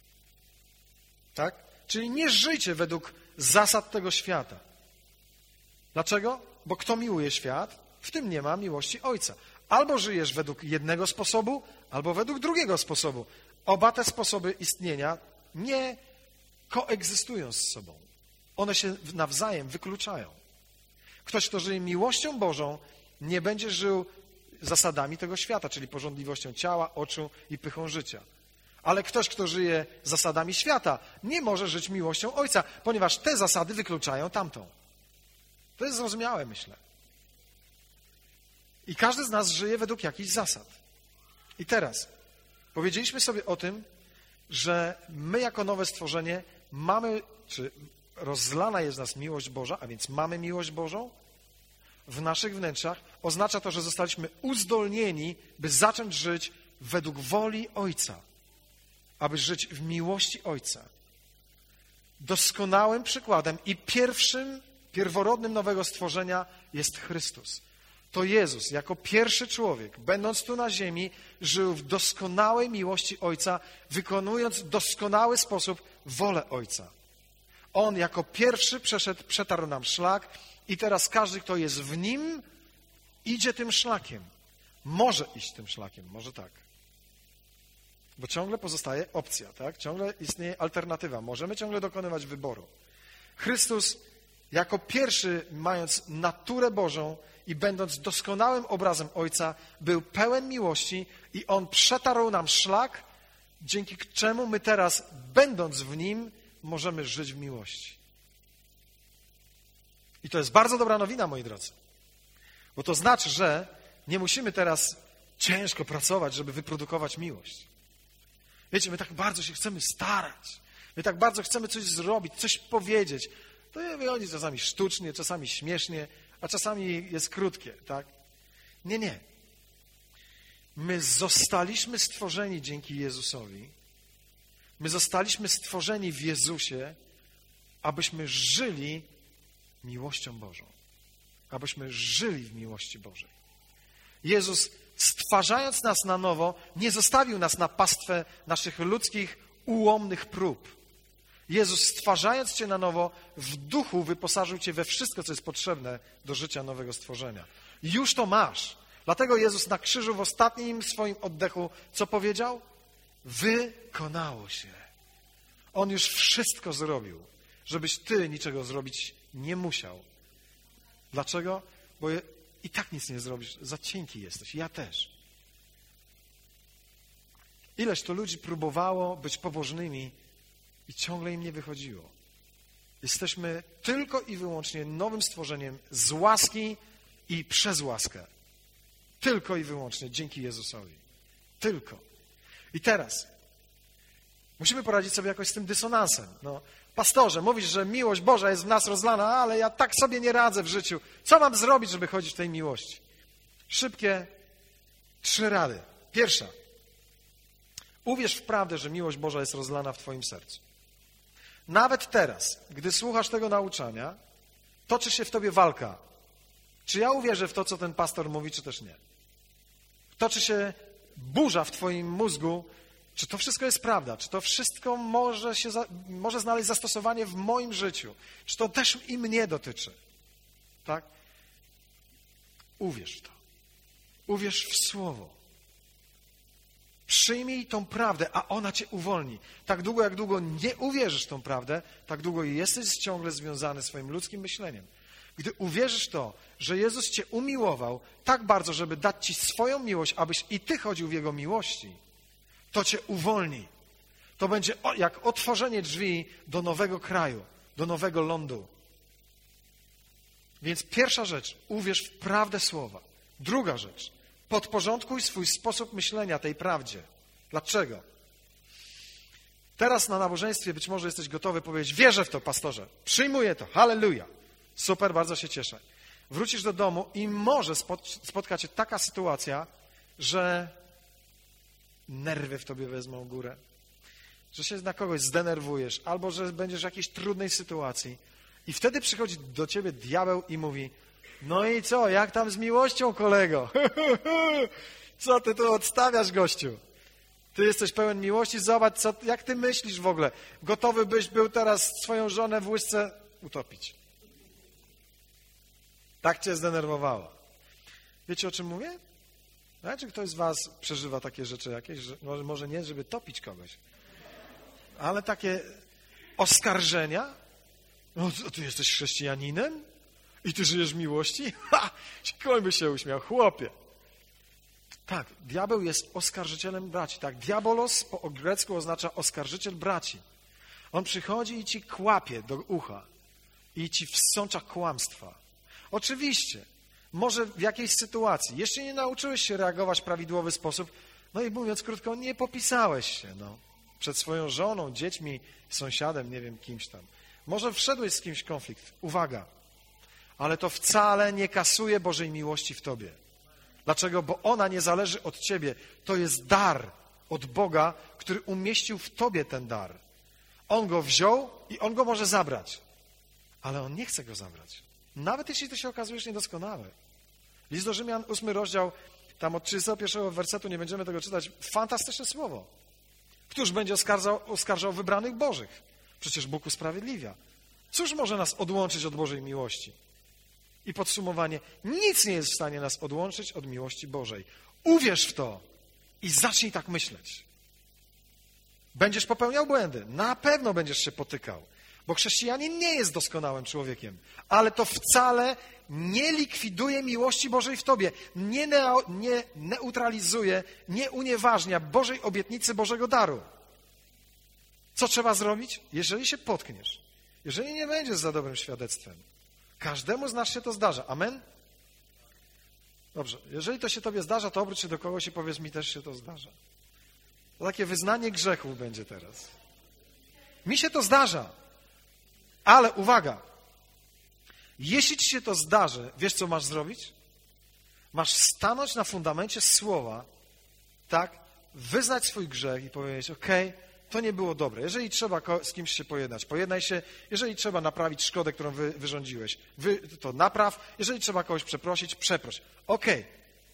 Tak? Czyli nie żyjcie według zasad tego świata. Dlaczego? Bo kto miłuje świat, w tym nie ma miłości Ojca. Albo żyjesz według jednego sposobu, albo według drugiego sposobu. Oba te sposoby istnienia nie koegzystują z sobą. One się nawzajem wykluczają. Ktoś, kto żyje miłością Bożą, nie będzie żył zasadami tego świata, czyli pożądliwością ciała, oczu i pychą życia. Ale ktoś, kto żyje zasadami świata, nie może żyć miłością Ojca, ponieważ te zasady wykluczają tamtą. To jest zrozumiałe, myślę. I każdy z nas żyje według jakichś zasad. I teraz powiedzieliśmy sobie o tym, że my jako nowe stworzenie mamy, czy rozlana jest w nas miłość Boża, a więc mamy miłość Bożą w naszych wnętrzach. Oznacza to, że zostaliśmy uzdolnieni, by zacząć żyć według woli Ojca, aby żyć w miłości Ojca. Doskonałym przykładem i pierwszym, pierworodnym nowego stworzenia jest Chrystus. To Jezus, jako pierwszy człowiek, będąc tu na ziemi, żył w doskonałej miłości Ojca, wykonując w doskonały sposób wolę Ojca. On jako pierwszy przeszedł, przetarł nam szlak i teraz każdy, kto jest w Nim, idzie tym szlakiem. Może iść tym szlakiem, może tak. Bo ciągle pozostaje opcja, tak? Ciągle istnieje alternatywa. Możemy ciągle dokonywać wyboru. Chrystus jako pierwszy, mając naturę Bożą i będąc doskonałym obrazem Ojca, był pełen miłości i On przetarł nam szlak, dzięki czemu my teraz, będąc w Nim, możemy żyć w miłości. I to jest bardzo dobra nowina, moi drodzy. Bo to znaczy, że nie musimy teraz ciężko pracować, żeby wyprodukować miłość. Wiecie, my tak bardzo się chcemy starać. My tak bardzo chcemy coś zrobić, coś powiedzieć. To wychodzi czasami sztucznie, czasami śmiesznie, a czasami jest krótkie, tak? Nie, nie. My zostaliśmy stworzeni dzięki Jezusowi. My zostaliśmy stworzeni w Jezusie, abyśmy żyli miłością Bożą. Abyśmy żyli w miłości Bożej. Jezus stwarzając nas na nowo, nie zostawił nas na pastwę naszych ludzkich, ułomnych prób. Jezus, stwarzając cię na nowo, w duchu wyposażył cię we wszystko, co jest potrzebne do życia nowego stworzenia. Już to masz. Dlatego Jezus na krzyżu w ostatnim swoim oddechu, co powiedział? Wykonało się. On już wszystko zrobił, żebyś ty niczego zrobić nie musiał. Dlaczego? Bo i tak nic nie zrobisz. Za cienki jesteś. Ja też. Ileż to ludzi próbowało być pobożnymi i ciągle im nie wychodziło. Jesteśmy tylko i wyłącznie nowym stworzeniem z łaski i przez łaskę. Tylko i wyłącznie dzięki Jezusowi. Tylko. I teraz musimy poradzić sobie jakoś z tym dysonansem. No, pastorze, mówisz, że miłość Boża jest w nas rozlana, ale ja tak sobie nie radzę w życiu. Co mam zrobić, żeby chodzić w tej miłości? Szybkie trzy rady. Pierwsza. Uwierz w prawdę, że miłość Boża jest rozlana w twoim sercu. Nawet teraz, gdy słuchasz tego nauczania, toczy się w tobie walka. Czy ja uwierzę w to, co ten pastor mówi, czy też nie? Toczy się burza w twoim mózgu, czy to wszystko jest prawda, czy to wszystko może, się za, może znaleźć zastosowanie w moim życiu, czy to też i mnie dotyczy. Tak? Uwierz w to. Uwierz w Słowo. Przyjmij tą prawdę, a ona cię uwolni. Tak długo, jak długo nie uwierzysz w tą prawdę, tak długo jesteś ciągle związany swoim ludzkim myśleniem. Gdy uwierzysz to, że Jezus cię umiłował tak bardzo, żeby dać ci swoją miłość, abyś i ty chodził w Jego miłości, to cię uwolni. To będzie jak otworzenie drzwi do nowego kraju, do nowego lądu. Więc pierwsza rzecz, uwierz w prawdę Słowa. Druga rzecz, podporządkuj swój sposób myślenia tej prawdzie. Dlaczego? Teraz na nabożeństwie być może jesteś gotowy powiedzieć, wierzę w to, pastorze, przyjmuję to, halleluja. Super, bardzo się cieszę. Wrócisz do domu i może spotka cię taka sytuacja, że nerwy w tobie wezmą górę, że się na kogoś zdenerwujesz, albo że będziesz w jakiejś trudnej sytuacji. I wtedy przychodzi do ciebie diabeł i mówi, no i co, jak tam z miłością, kolego? Co ty tu odstawiasz, gościu? Ty jesteś pełen miłości, zobacz, co, jak ty myślisz w ogóle. Gotowy byś był teraz swoją żonę w łyżce utopić. Tak cię zdenerwowało. Wiecie, o czym mówię? No, czy ktoś z was przeżywa takie rzeczy jakieś? Że, może, może nie, żeby topić kogoś, ale takie oskarżenia? No, ty jesteś chrześcijaninem? I ty żyjesz w miłości? Ha! Koń by się uśmiał, chłopie. Tak, diabeł jest oskarżycielem braci. Tak, diabolos po grecku oznacza oskarżyciel braci. On przychodzi i ci kłapie do ucha i ci wsącza kłamstwa. Oczywiście, może w jakiejś sytuacji jeszcze nie nauczyłeś się reagować w prawidłowy sposób, no i mówiąc krótko, nie popisałeś się no, przed swoją żoną, dziećmi, sąsiadem, nie wiem, kimś tam. Może wszedłeś z kimś w konflikt. Uwaga, ale to wcale nie kasuje Bożej miłości w tobie. Dlaczego? Bo ona nie zależy od ciebie. To jest dar od Boga, który umieścił w tobie ten dar. On go wziął i on go może zabrać, ale on nie chce go zabrać. Nawet jeśli ty się okazujesz niedoskonały. List do Rzymian, ósmy rozdział, tam od trzydziestego pierwszego wersetu, nie będziemy tego czytać, fantastyczne słowo. Któż będzie oskarżał, oskarżał wybranych Bożych? Przecież Bóg usprawiedliwia. Cóż może nas odłączyć od Bożej miłości? I podsumowanie, nic nie jest w stanie nas odłączyć od miłości Bożej. Uwierz w to i zacznij tak myśleć. Będziesz popełniał błędy, na pewno będziesz się potykał, bo chrześcijanin nie jest doskonałym człowiekiem, ale to wcale nie likwiduje miłości Bożej w tobie, nie, neo, nie neutralizuje, nie unieważnia Bożej obietnicy, Bożego daru. Co trzeba zrobić? Jeżeli się potkniesz, jeżeli nie będziesz za dobrym świadectwem, każdemu z nas się to zdarza. Amen? Dobrze, jeżeli to się tobie zdarza, to obróć się do kogoś i powiedz, mi też się to zdarza. To takie wyznanie grzechów będzie teraz. Mi się to zdarza, ale uwaga, jeśli ci się to zdarzy, wiesz, co masz zrobić? Masz stanąć na fundamencie słowa, tak, wyznać swój grzech i powiedzieć, okej, okay, to nie było dobre. Jeżeli trzeba z kimś się pojednać, pojednaj się. Jeżeli trzeba naprawić szkodę, którą wy, wyrządziłeś, wy, to napraw. Jeżeli trzeba kogoś przeprosić, przeproś. Okej. Okay.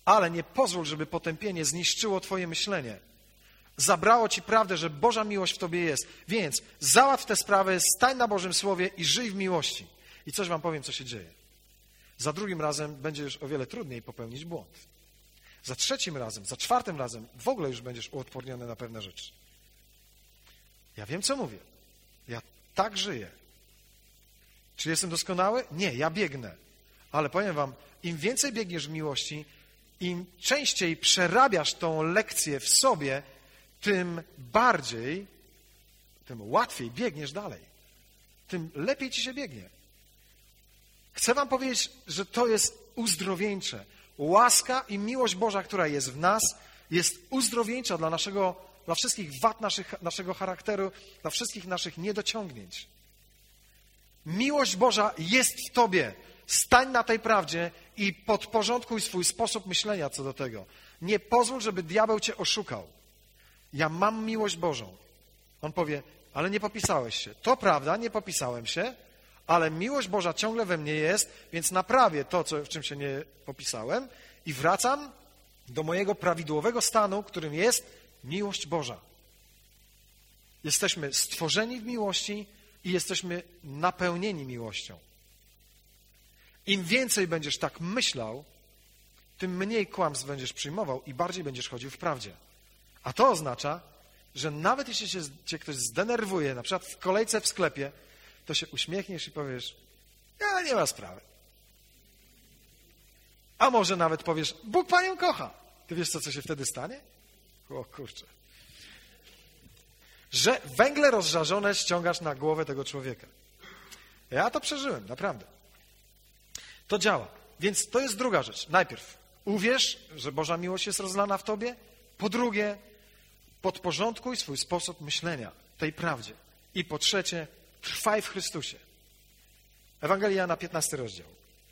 ale nie pozwól, żeby potępienie zniszczyło twoje myślenie. Zabrało ci prawdę, że Boża miłość w tobie jest. Więc załatw tę sprawę, stań na Bożym Słowie i żyj w miłości. I coś wam powiem, co się dzieje. Za drugim razem będzie już o wiele trudniej popełnić błąd. Za trzecim razem, za czwartym razem w ogóle już będziesz uodporniony na pewne rzeczy. Ja wiem, co mówię. Ja tak żyję. Czy jestem doskonały? Nie, ja biegnę. Ale powiem wam, im więcej biegniesz w miłości, im częściej przerabiasz tą lekcję w sobie, tym bardziej, tym łatwiej biegniesz dalej. Tym lepiej ci się biegnie. Chcę wam powiedzieć, że to jest uzdrowieńcze. Łaska i miłość Boża, która jest w nas, jest uzdrowieńcza dla naszego, dla wszystkich wad naszych, naszego charakteru, dla wszystkich naszych niedociągnięć. Miłość Boża jest w tobie. Stań na tej prawdzie i podporządkuj swój sposób myślenia co do tego. Nie pozwól, żeby diabeł cię oszukał. Ja mam miłość Bożą. On powie, ale nie popisałeś się. To prawda, nie popisałem się, ale miłość Boża ciągle we mnie jest, więc naprawię to, co, w czym się nie popisałem i wracam do mojego prawidłowego stanu, którym jest miłość Boża. Jesteśmy stworzeni w miłości i jesteśmy napełnieni miłością. Im więcej będziesz tak myślał, tym mniej kłamstw będziesz przyjmował i bardziej będziesz chodził w prawdzie. A to oznacza, że nawet jeśli cię, cię ktoś zdenerwuje, na przykład w kolejce w sklepie, to się uśmiechniesz i powiesz, ja nie ma sprawy. A może nawet powiesz, Bóg panią kocha. Ty wiesz, co, co się wtedy stanie? O kurczę. Że węgle rozżarzone ściągasz na głowę tego człowieka. Ja to przeżyłem, naprawdę. To działa. Więc to jest druga rzecz. Najpierw uwierz, że Boża miłość jest rozlana w tobie. Po drugie, podporządkuj swój sposób myślenia tej prawdzie. I po trzecie, trwaj w Chrystusie. Ewangelia Jana, piętnasty rozdział.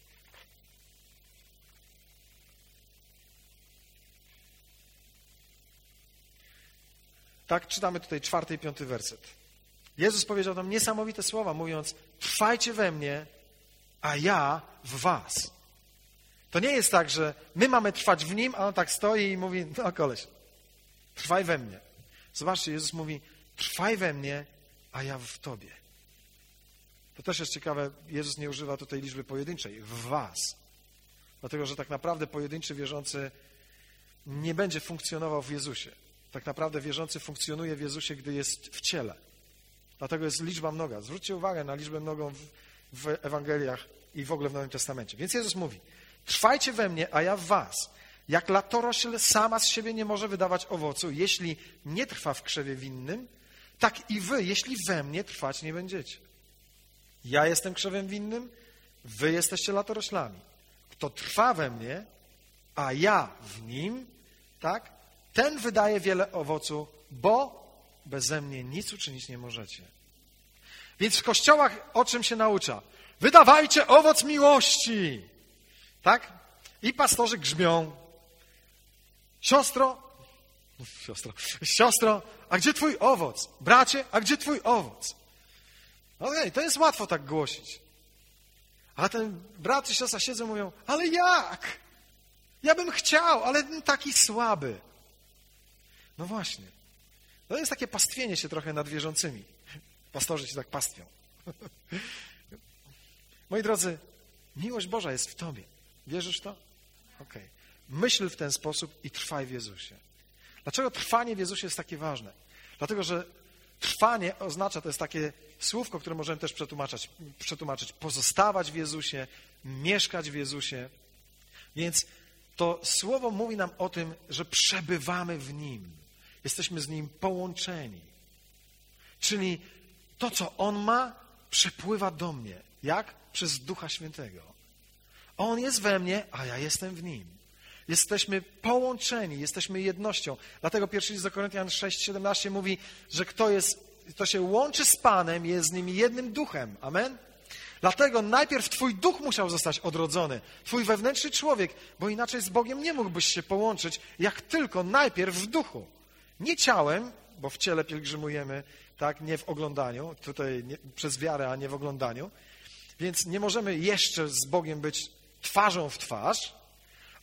Tak, czytamy tutaj czwarty i piąty werset. Jezus powiedział tam niesamowite słowa, mówiąc, trwajcie we mnie, a ja w was. To nie jest tak, że my mamy trwać w Nim, a On tak stoi i mówi, no koleś, trwaj we mnie. Zobaczcie, Jezus mówi, trwaj we mnie, a ja w tobie. To też jest ciekawe, Jezus nie używa tutaj liczby pojedynczej, w was. Dlatego, że tak naprawdę pojedynczy wierzący nie będzie funkcjonował w Jezusie. Tak naprawdę wierzący funkcjonuje w Jezusie, gdy jest w ciele. Dlatego jest liczba mnoga. Zwróćcie uwagę na liczbę mnogą w, w Ewangeliach i w ogóle w Nowym Testamencie. Więc Jezus mówi, trwajcie we mnie, a ja w was. Jak latorośl sama z siebie nie może wydawać owocu, jeśli nie trwa w krzewie winnym, tak i wy, jeśli we mnie trwać nie będziecie. Ja jestem krzewem winnym, wy jesteście latoroślami. Kto trwa we mnie, a ja w nim, tak, ten wydaje wiele owocu, bo beze mnie nic uczynić nie możecie. Więc w kościołach o czym się naucza? Wydawajcie owoc miłości. Tak? I pastorzy grzmią. Siostro, siostro, siostro, a gdzie twój owoc? Bracie, a gdzie twój owoc? Okej, to jest łatwo tak głosić. Ale ten brat i siostra siedzą i mówią, ale jak? Ja bym chciał, ale bym taki słaby. No właśnie. To jest takie pastwienie się trochę nad wierzącymi. Pastorzy się tak pastwią. Moi drodzy, miłość Boża jest w tobie. Wierzysz w to? Okej. Okay. Myśl w ten sposób i trwaj w Jezusie. Dlaczego trwanie w Jezusie jest takie ważne? Dlatego, że trwanie oznacza, to jest takie słówko, które możemy też przetłumaczyć, przetłumaczyć pozostawać w Jezusie, mieszkać w Jezusie. Więc to słowo mówi nam o tym, że przebywamy w Nim. Jesteśmy z Nim połączeni. Czyli to, co On ma, przepływa do mnie. Jak? Przez Ducha Świętego. On jest we mnie, a ja jestem w Nim. Jesteśmy połączeni, jesteśmy jednością. Dlatego pierwszy list do Koryntian sześć siedemnaście mówi, że kto jest, kto się łączy z Panem, jest z Nim jednym duchem. Amen? Dlatego najpierw twój duch musiał zostać odrodzony, twój wewnętrzny człowiek, bo inaczej z Bogiem nie mógłbyś się połączyć, jak tylko najpierw w duchu. Nie ciałem, bo w ciele pielgrzymujemy, tak, nie w oglądaniu, tutaj nie, przez wiarę, a nie w oglądaniu, więc nie możemy jeszcze z Bogiem być twarzą w twarz,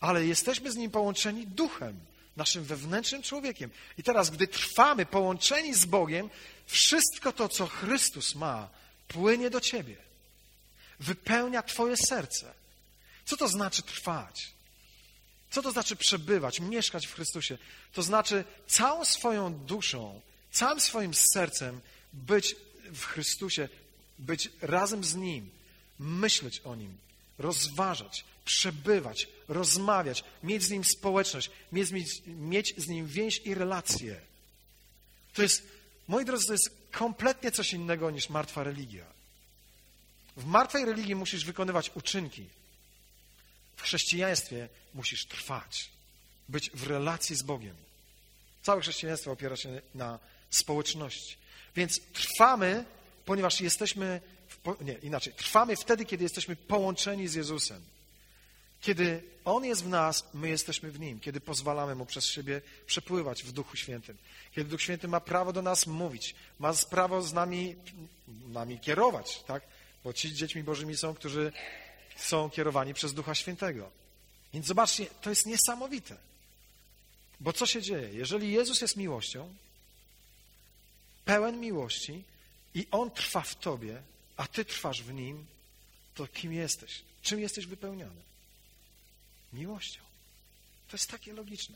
ale jesteśmy z Nim połączeni duchem, naszym wewnętrznym człowiekiem. I teraz, gdy trwamy połączeni z Bogiem, wszystko to, co Chrystus ma, płynie do ciebie. Wypełnia twoje serce. Co to znaczy trwać? Co to znaczy przebywać, mieszkać w Chrystusie? To znaczy całą swoją duszą, całym swoim sercem być w Chrystusie, być razem z Nim, myśleć o Nim, rozważać, przebywać, rozmawiać, mieć z Nim społeczność, mieć, mieć, mieć z Nim więź i relacje. To jest, moi drodzy, to jest kompletnie coś innego niż martwa religia. W martwej religii musisz wykonywać uczynki. W chrześcijaństwie musisz trwać, być w relacji z Bogiem. Całe chrześcijaństwo opiera się na społeczności. Więc trwamy, ponieważ jesteśmy, w, nie, inaczej, trwamy wtedy, kiedy jesteśmy połączeni z Jezusem. Kiedy On jest w nas, my jesteśmy w Nim. Kiedy pozwalamy Mu przez siebie przepływać w Duchu Świętym. Kiedy Duch Święty ma prawo do nas mówić, ma prawo z nami, nami kierować, tak? Bo ci dziećmi Bożymi są, którzy są kierowani przez Ducha Świętego. Więc zobaczcie, to jest niesamowite. Bo co się dzieje? Jeżeli Jezus jest miłością, pełen miłości i On trwa w tobie, a ty trwasz w Nim, to kim jesteś? Czym jesteś wypełniony? Miłością. To jest takie logiczne.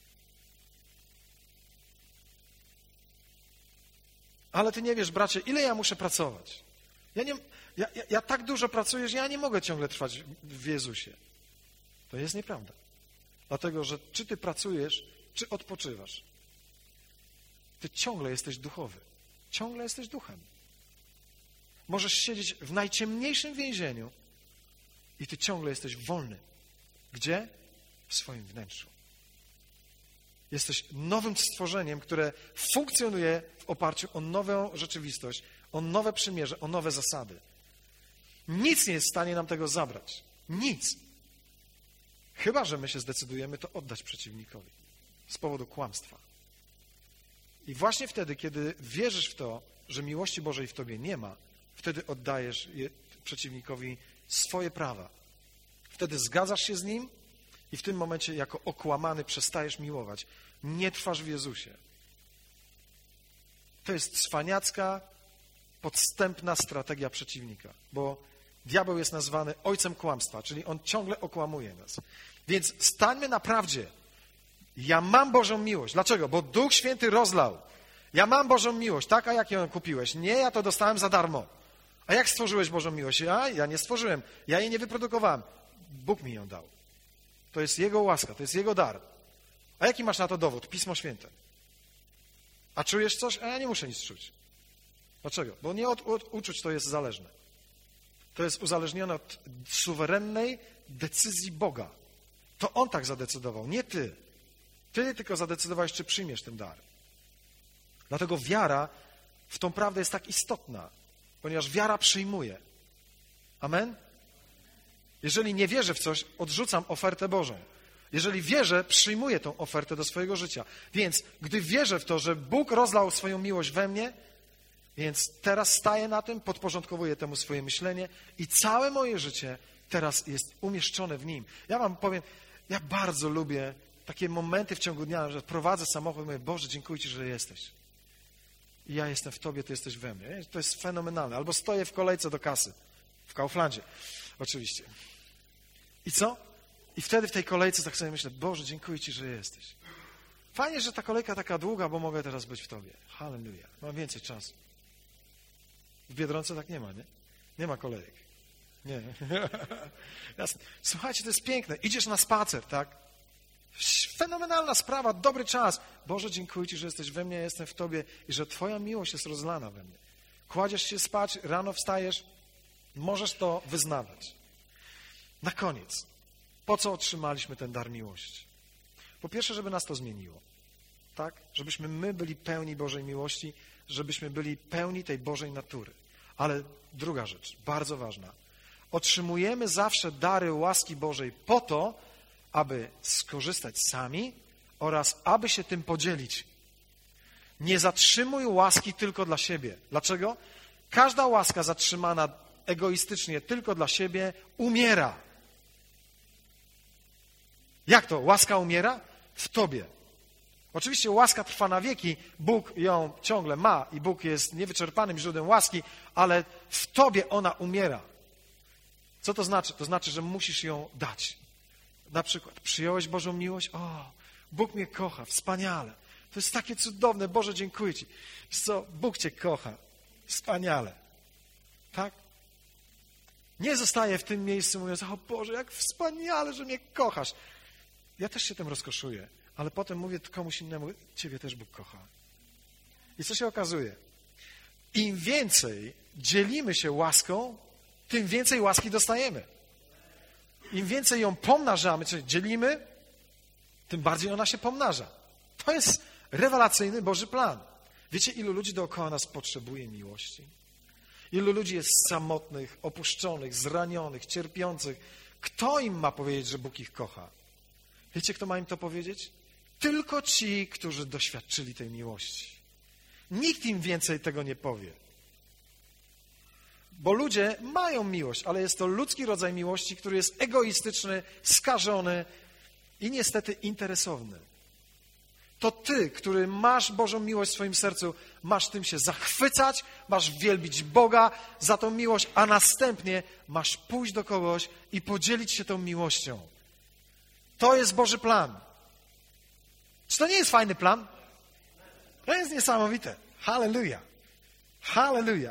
Ale ty nie wiesz, bracie, ile ja muszę pracować? Ja, nie, ja, ja, ja tak dużo pracuję, że ja nie mogę ciągle trwać w Jezusie. To jest nieprawda. Dlatego, że czy ty pracujesz, czy odpoczywasz. Ty ciągle jesteś duchowy. Ciągle jesteś duchem. Możesz siedzieć w najciemniejszym więzieniu i ty ciągle jesteś wolny. Gdzie? W swoim wnętrzu. Jesteś nowym stworzeniem, które funkcjonuje w oparciu o nową rzeczywistość, o nowe przymierze, o nowe zasady. Nic nie jest w stanie nam tego zabrać. Nic. Chyba że my się zdecydujemy to oddać przeciwnikowi z powodu kłamstwa. I właśnie wtedy, kiedy wierzysz w to, że miłości Bożej w tobie nie ma, wtedy oddajesz przeciwnikowi swoje prawa. Wtedy zgadzasz się z nim i w tym momencie jako okłamany przestajesz miłować. Nie trwasz w Jezusie. To jest cwaniacka, podstępna strategia przeciwnika, bo diabeł jest nazwany ojcem kłamstwa, czyli on ciągle okłamuje nas. Więc stańmy na prawdzie. Ja mam Bożą miłość. Dlaczego? Bo Duch Święty rozlał. Ja mam Bożą miłość, tak? A jak ją kupiłeś? Nie, ja to dostałem za darmo. A jak stworzyłeś Bożą miłość? Ja, ja nie stworzyłem. Ja jej nie wyprodukowałem. Bóg mi ją dał. To jest Jego łaska, to jest Jego dar. A jaki masz na to dowód? Pismo Święte. A czujesz coś? A ja nie muszę nic czuć. Dlaczego? Bo nie od, od uczuć to jest zależne. To jest uzależnione od suwerennej decyzji Boga. To On tak zadecydował, nie ty. Ty tylko zadecydowałeś, czy przyjmiesz ten dar. Dlatego wiara w tą prawdę jest tak istotna, ponieważ wiara przyjmuje. Amen? Jeżeli nie wierzę w coś, odrzucam ofertę Bożą. Jeżeli wierzę, przyjmuję tą ofertę do swojego życia. Więc gdy wierzę w to, że Bóg rozlał swoją miłość we mnie, więc teraz staję na tym, podporządkowuję temu swoje myślenie i całe moje życie teraz jest umieszczone w Nim. Ja wam powiem, ja bardzo lubię takie momenty w ciągu dnia, że prowadzę samochód i mówię, Boże, dziękuję Ci, że jesteś. I ja jestem w Tobie, Ty jesteś we mnie. To jest fenomenalne. Albo stoję w kolejce do kasy, w Kauflandzie, oczywiście. I co? I wtedy w tej kolejce tak sobie myślę, Boże, dziękuję Ci, że jesteś. Fajnie, że ta kolejka taka długa, bo mogę teraz być w Tobie. Halleluja. Mam więcej czasu. W Biedronce tak nie ma, nie? Nie ma kolejek. Nie. Jasne. Słuchajcie, to jest piękne. Idziesz na spacer, tak? Fenomenalna sprawa, dobry czas. Boże, dziękuję Ci, że jesteś we mnie, ja jestem w Tobie i że Twoja miłość jest rozlana we mnie. Kładziesz się spać, rano wstajesz, możesz to wyznawać. Na koniec, po co otrzymaliśmy ten dar miłości? Po pierwsze, żeby nas to zmieniło, tak? Żebyśmy my byli pełni Bożej miłości, żebyśmy byli pełni tej Bożej natury. Ale druga rzecz, bardzo ważna. Otrzymujemy zawsze dary łaski Bożej po to, aby skorzystać sami oraz aby się tym podzielić. Nie zatrzymuj łaski tylko dla siebie. Dlaczego? Każda łaska zatrzymana egoistycznie tylko dla siebie umiera. Jak to? Łaska umiera? W tobie. Oczywiście łaska trwa na wieki, Bóg ją ciągle ma i Bóg jest niewyczerpanym źródłem łaski, ale w tobie ona umiera. Co to znaczy? To znaczy, że musisz ją dać. Na przykład przyjąłeś Bożą miłość? O, Bóg mnie kocha, wspaniale. To jest takie cudowne, Boże, dziękuję Ci. Wiesz co, Bóg Cię kocha, wspaniale. Tak? Nie zostaję w tym miejscu mówiąc, o Boże, jak wspaniale, że mnie kochasz. Ja też się tym rozkoszuję, ale potem mówię komuś innemu, Ciebie też Bóg kocha. I co się okazuje? Im więcej dzielimy się łaską, tym więcej łaski dostajemy. Im więcej ją pomnażamy, czyli dzielimy, tym bardziej ona się pomnaża. To jest rewelacyjny Boży plan. Wiecie, ilu ludzi dookoła nas potrzebuje miłości? Ilu ludzi jest samotnych, opuszczonych, zranionych, cierpiących? Kto im ma powiedzieć, że Bóg ich kocha? Wiecie, kto ma im to powiedzieć? Tylko ci, którzy doświadczyli tej miłości. Nikt im więcej tego nie powie. Bo ludzie mają miłość, ale jest to ludzki rodzaj miłości, który jest egoistyczny, skażony i niestety interesowny. To ty, który masz Bożą miłość w swoim sercu, masz tym się zachwycać, masz wielbić Boga za tą miłość, a następnie masz pójść do kogoś i podzielić się tą miłością. To jest Boży plan. Czy to nie jest fajny plan? To jest niesamowite. Halleluja. Halleluja.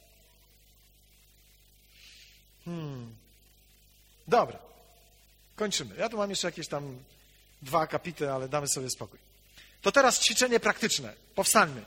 Hmm. Dobra. Kończymy. Ja tu mam jeszcze jakieś tam dwa akapity, ale damy sobie spokój. To teraz ćwiczenie praktyczne. Powstańmy.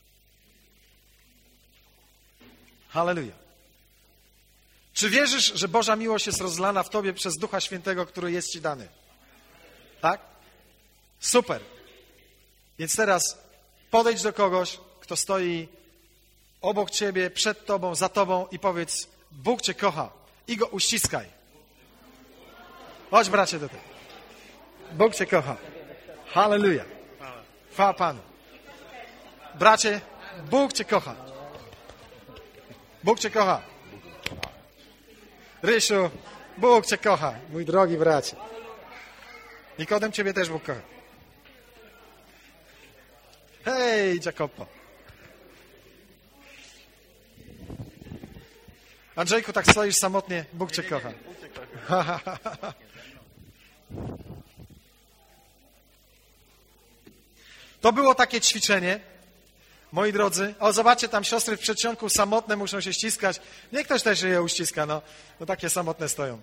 Halleluja. Czy wierzysz, że Boża miłość jest rozlana w tobie przez Ducha Świętego, który jest ci dany? Tak? Super. Więc teraz podejdź do kogoś, kto stoi obok ciebie, przed tobą, za tobą i powiedz, Bóg cię kocha i go uściskaj. Chodź, bracie, do tego. Bóg cię kocha. Halleluja. Chwała Panu. Bracie, Bóg cię kocha. Bóg cię kocha. Rysiu, Bóg cię kocha, mój drogi bracie. Nikodem, ciebie też Bóg kocha. Hej, Jacopo. Andrzejku, tak stoisz samotnie, Bóg cię kocha. To było takie ćwiczenie, moi drodzy. O, zobaczcie, tam siostry w przedsionku samotne muszą się ściskać. Niech ktoś też je uściska, no. No takie samotne stoją.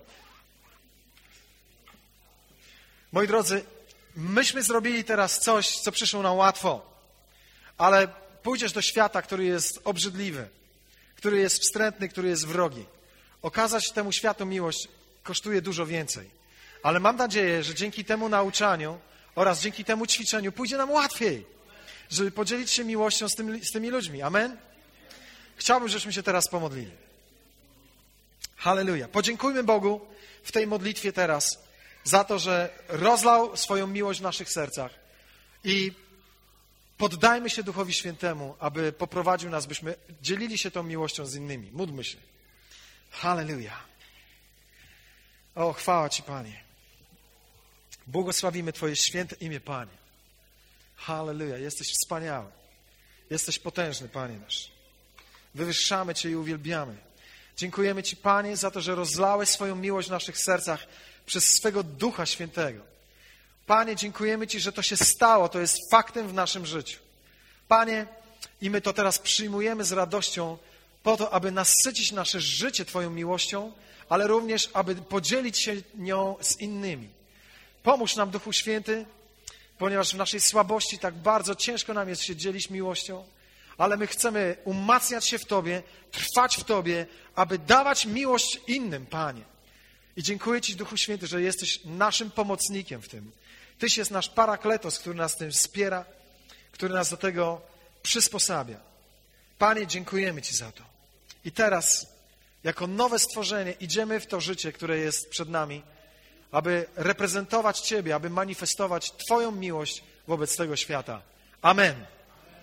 Moi drodzy, myśmy zrobili teraz coś, co przyszło nam łatwo, ale pójdziesz do świata, który jest obrzydliwy, który jest wstrętny, który jest wrogi. Okazać temu światu miłość kosztuje dużo więcej. Ale mam nadzieję, że dzięki temu nauczaniu oraz dzięki temu ćwiczeniu pójdzie nam łatwiej, żeby podzielić się miłością z, tym, z tymi ludźmi. Amen? Chciałbym, żebyśmy się teraz pomodlili. Halleluja. Podziękujmy Bogu w tej modlitwie teraz za to, że rozlał swoją miłość w naszych sercach i poddajmy się Duchowi Świętemu, aby poprowadził nas, byśmy dzielili się tą miłością z innymi. Módlmy się. Halleluja. O, chwała Ci, Panie. Błogosławimy Twoje święte imię, Panie. Halleluja. Jesteś wspaniały. Jesteś potężny, Panie nasz. Wywyższamy Cię i uwielbiamy. Dziękujemy Ci, Panie, za to, że rozlałeś swoją miłość w naszych sercach przez swego Ducha Świętego. Panie, dziękujemy Ci, że to się stało, to jest faktem w naszym życiu. Panie, i my to teraz przyjmujemy z radością po to, aby nasycić nasze życie Twoją miłością, ale również, aby podzielić się nią z innymi. Pomóż nam, Duchu Święty, ponieważ w naszej słabości tak bardzo ciężko nam jest się dzielić miłością, ale my chcemy umacniać się w Tobie, trwać w Tobie, aby dawać miłość innym, Panie. I dziękuję Ci, Duchu Święty, że jesteś naszym pomocnikiem w tym. Tyś jest nasz parakletos, który nas tym wspiera, który nas do tego przysposabia. Panie, dziękujemy Ci za to. I teraz, jako nowe stworzenie, idziemy w to życie, które jest przed nami, aby reprezentować Ciebie, aby manifestować Twoją miłość wobec tego świata. Amen.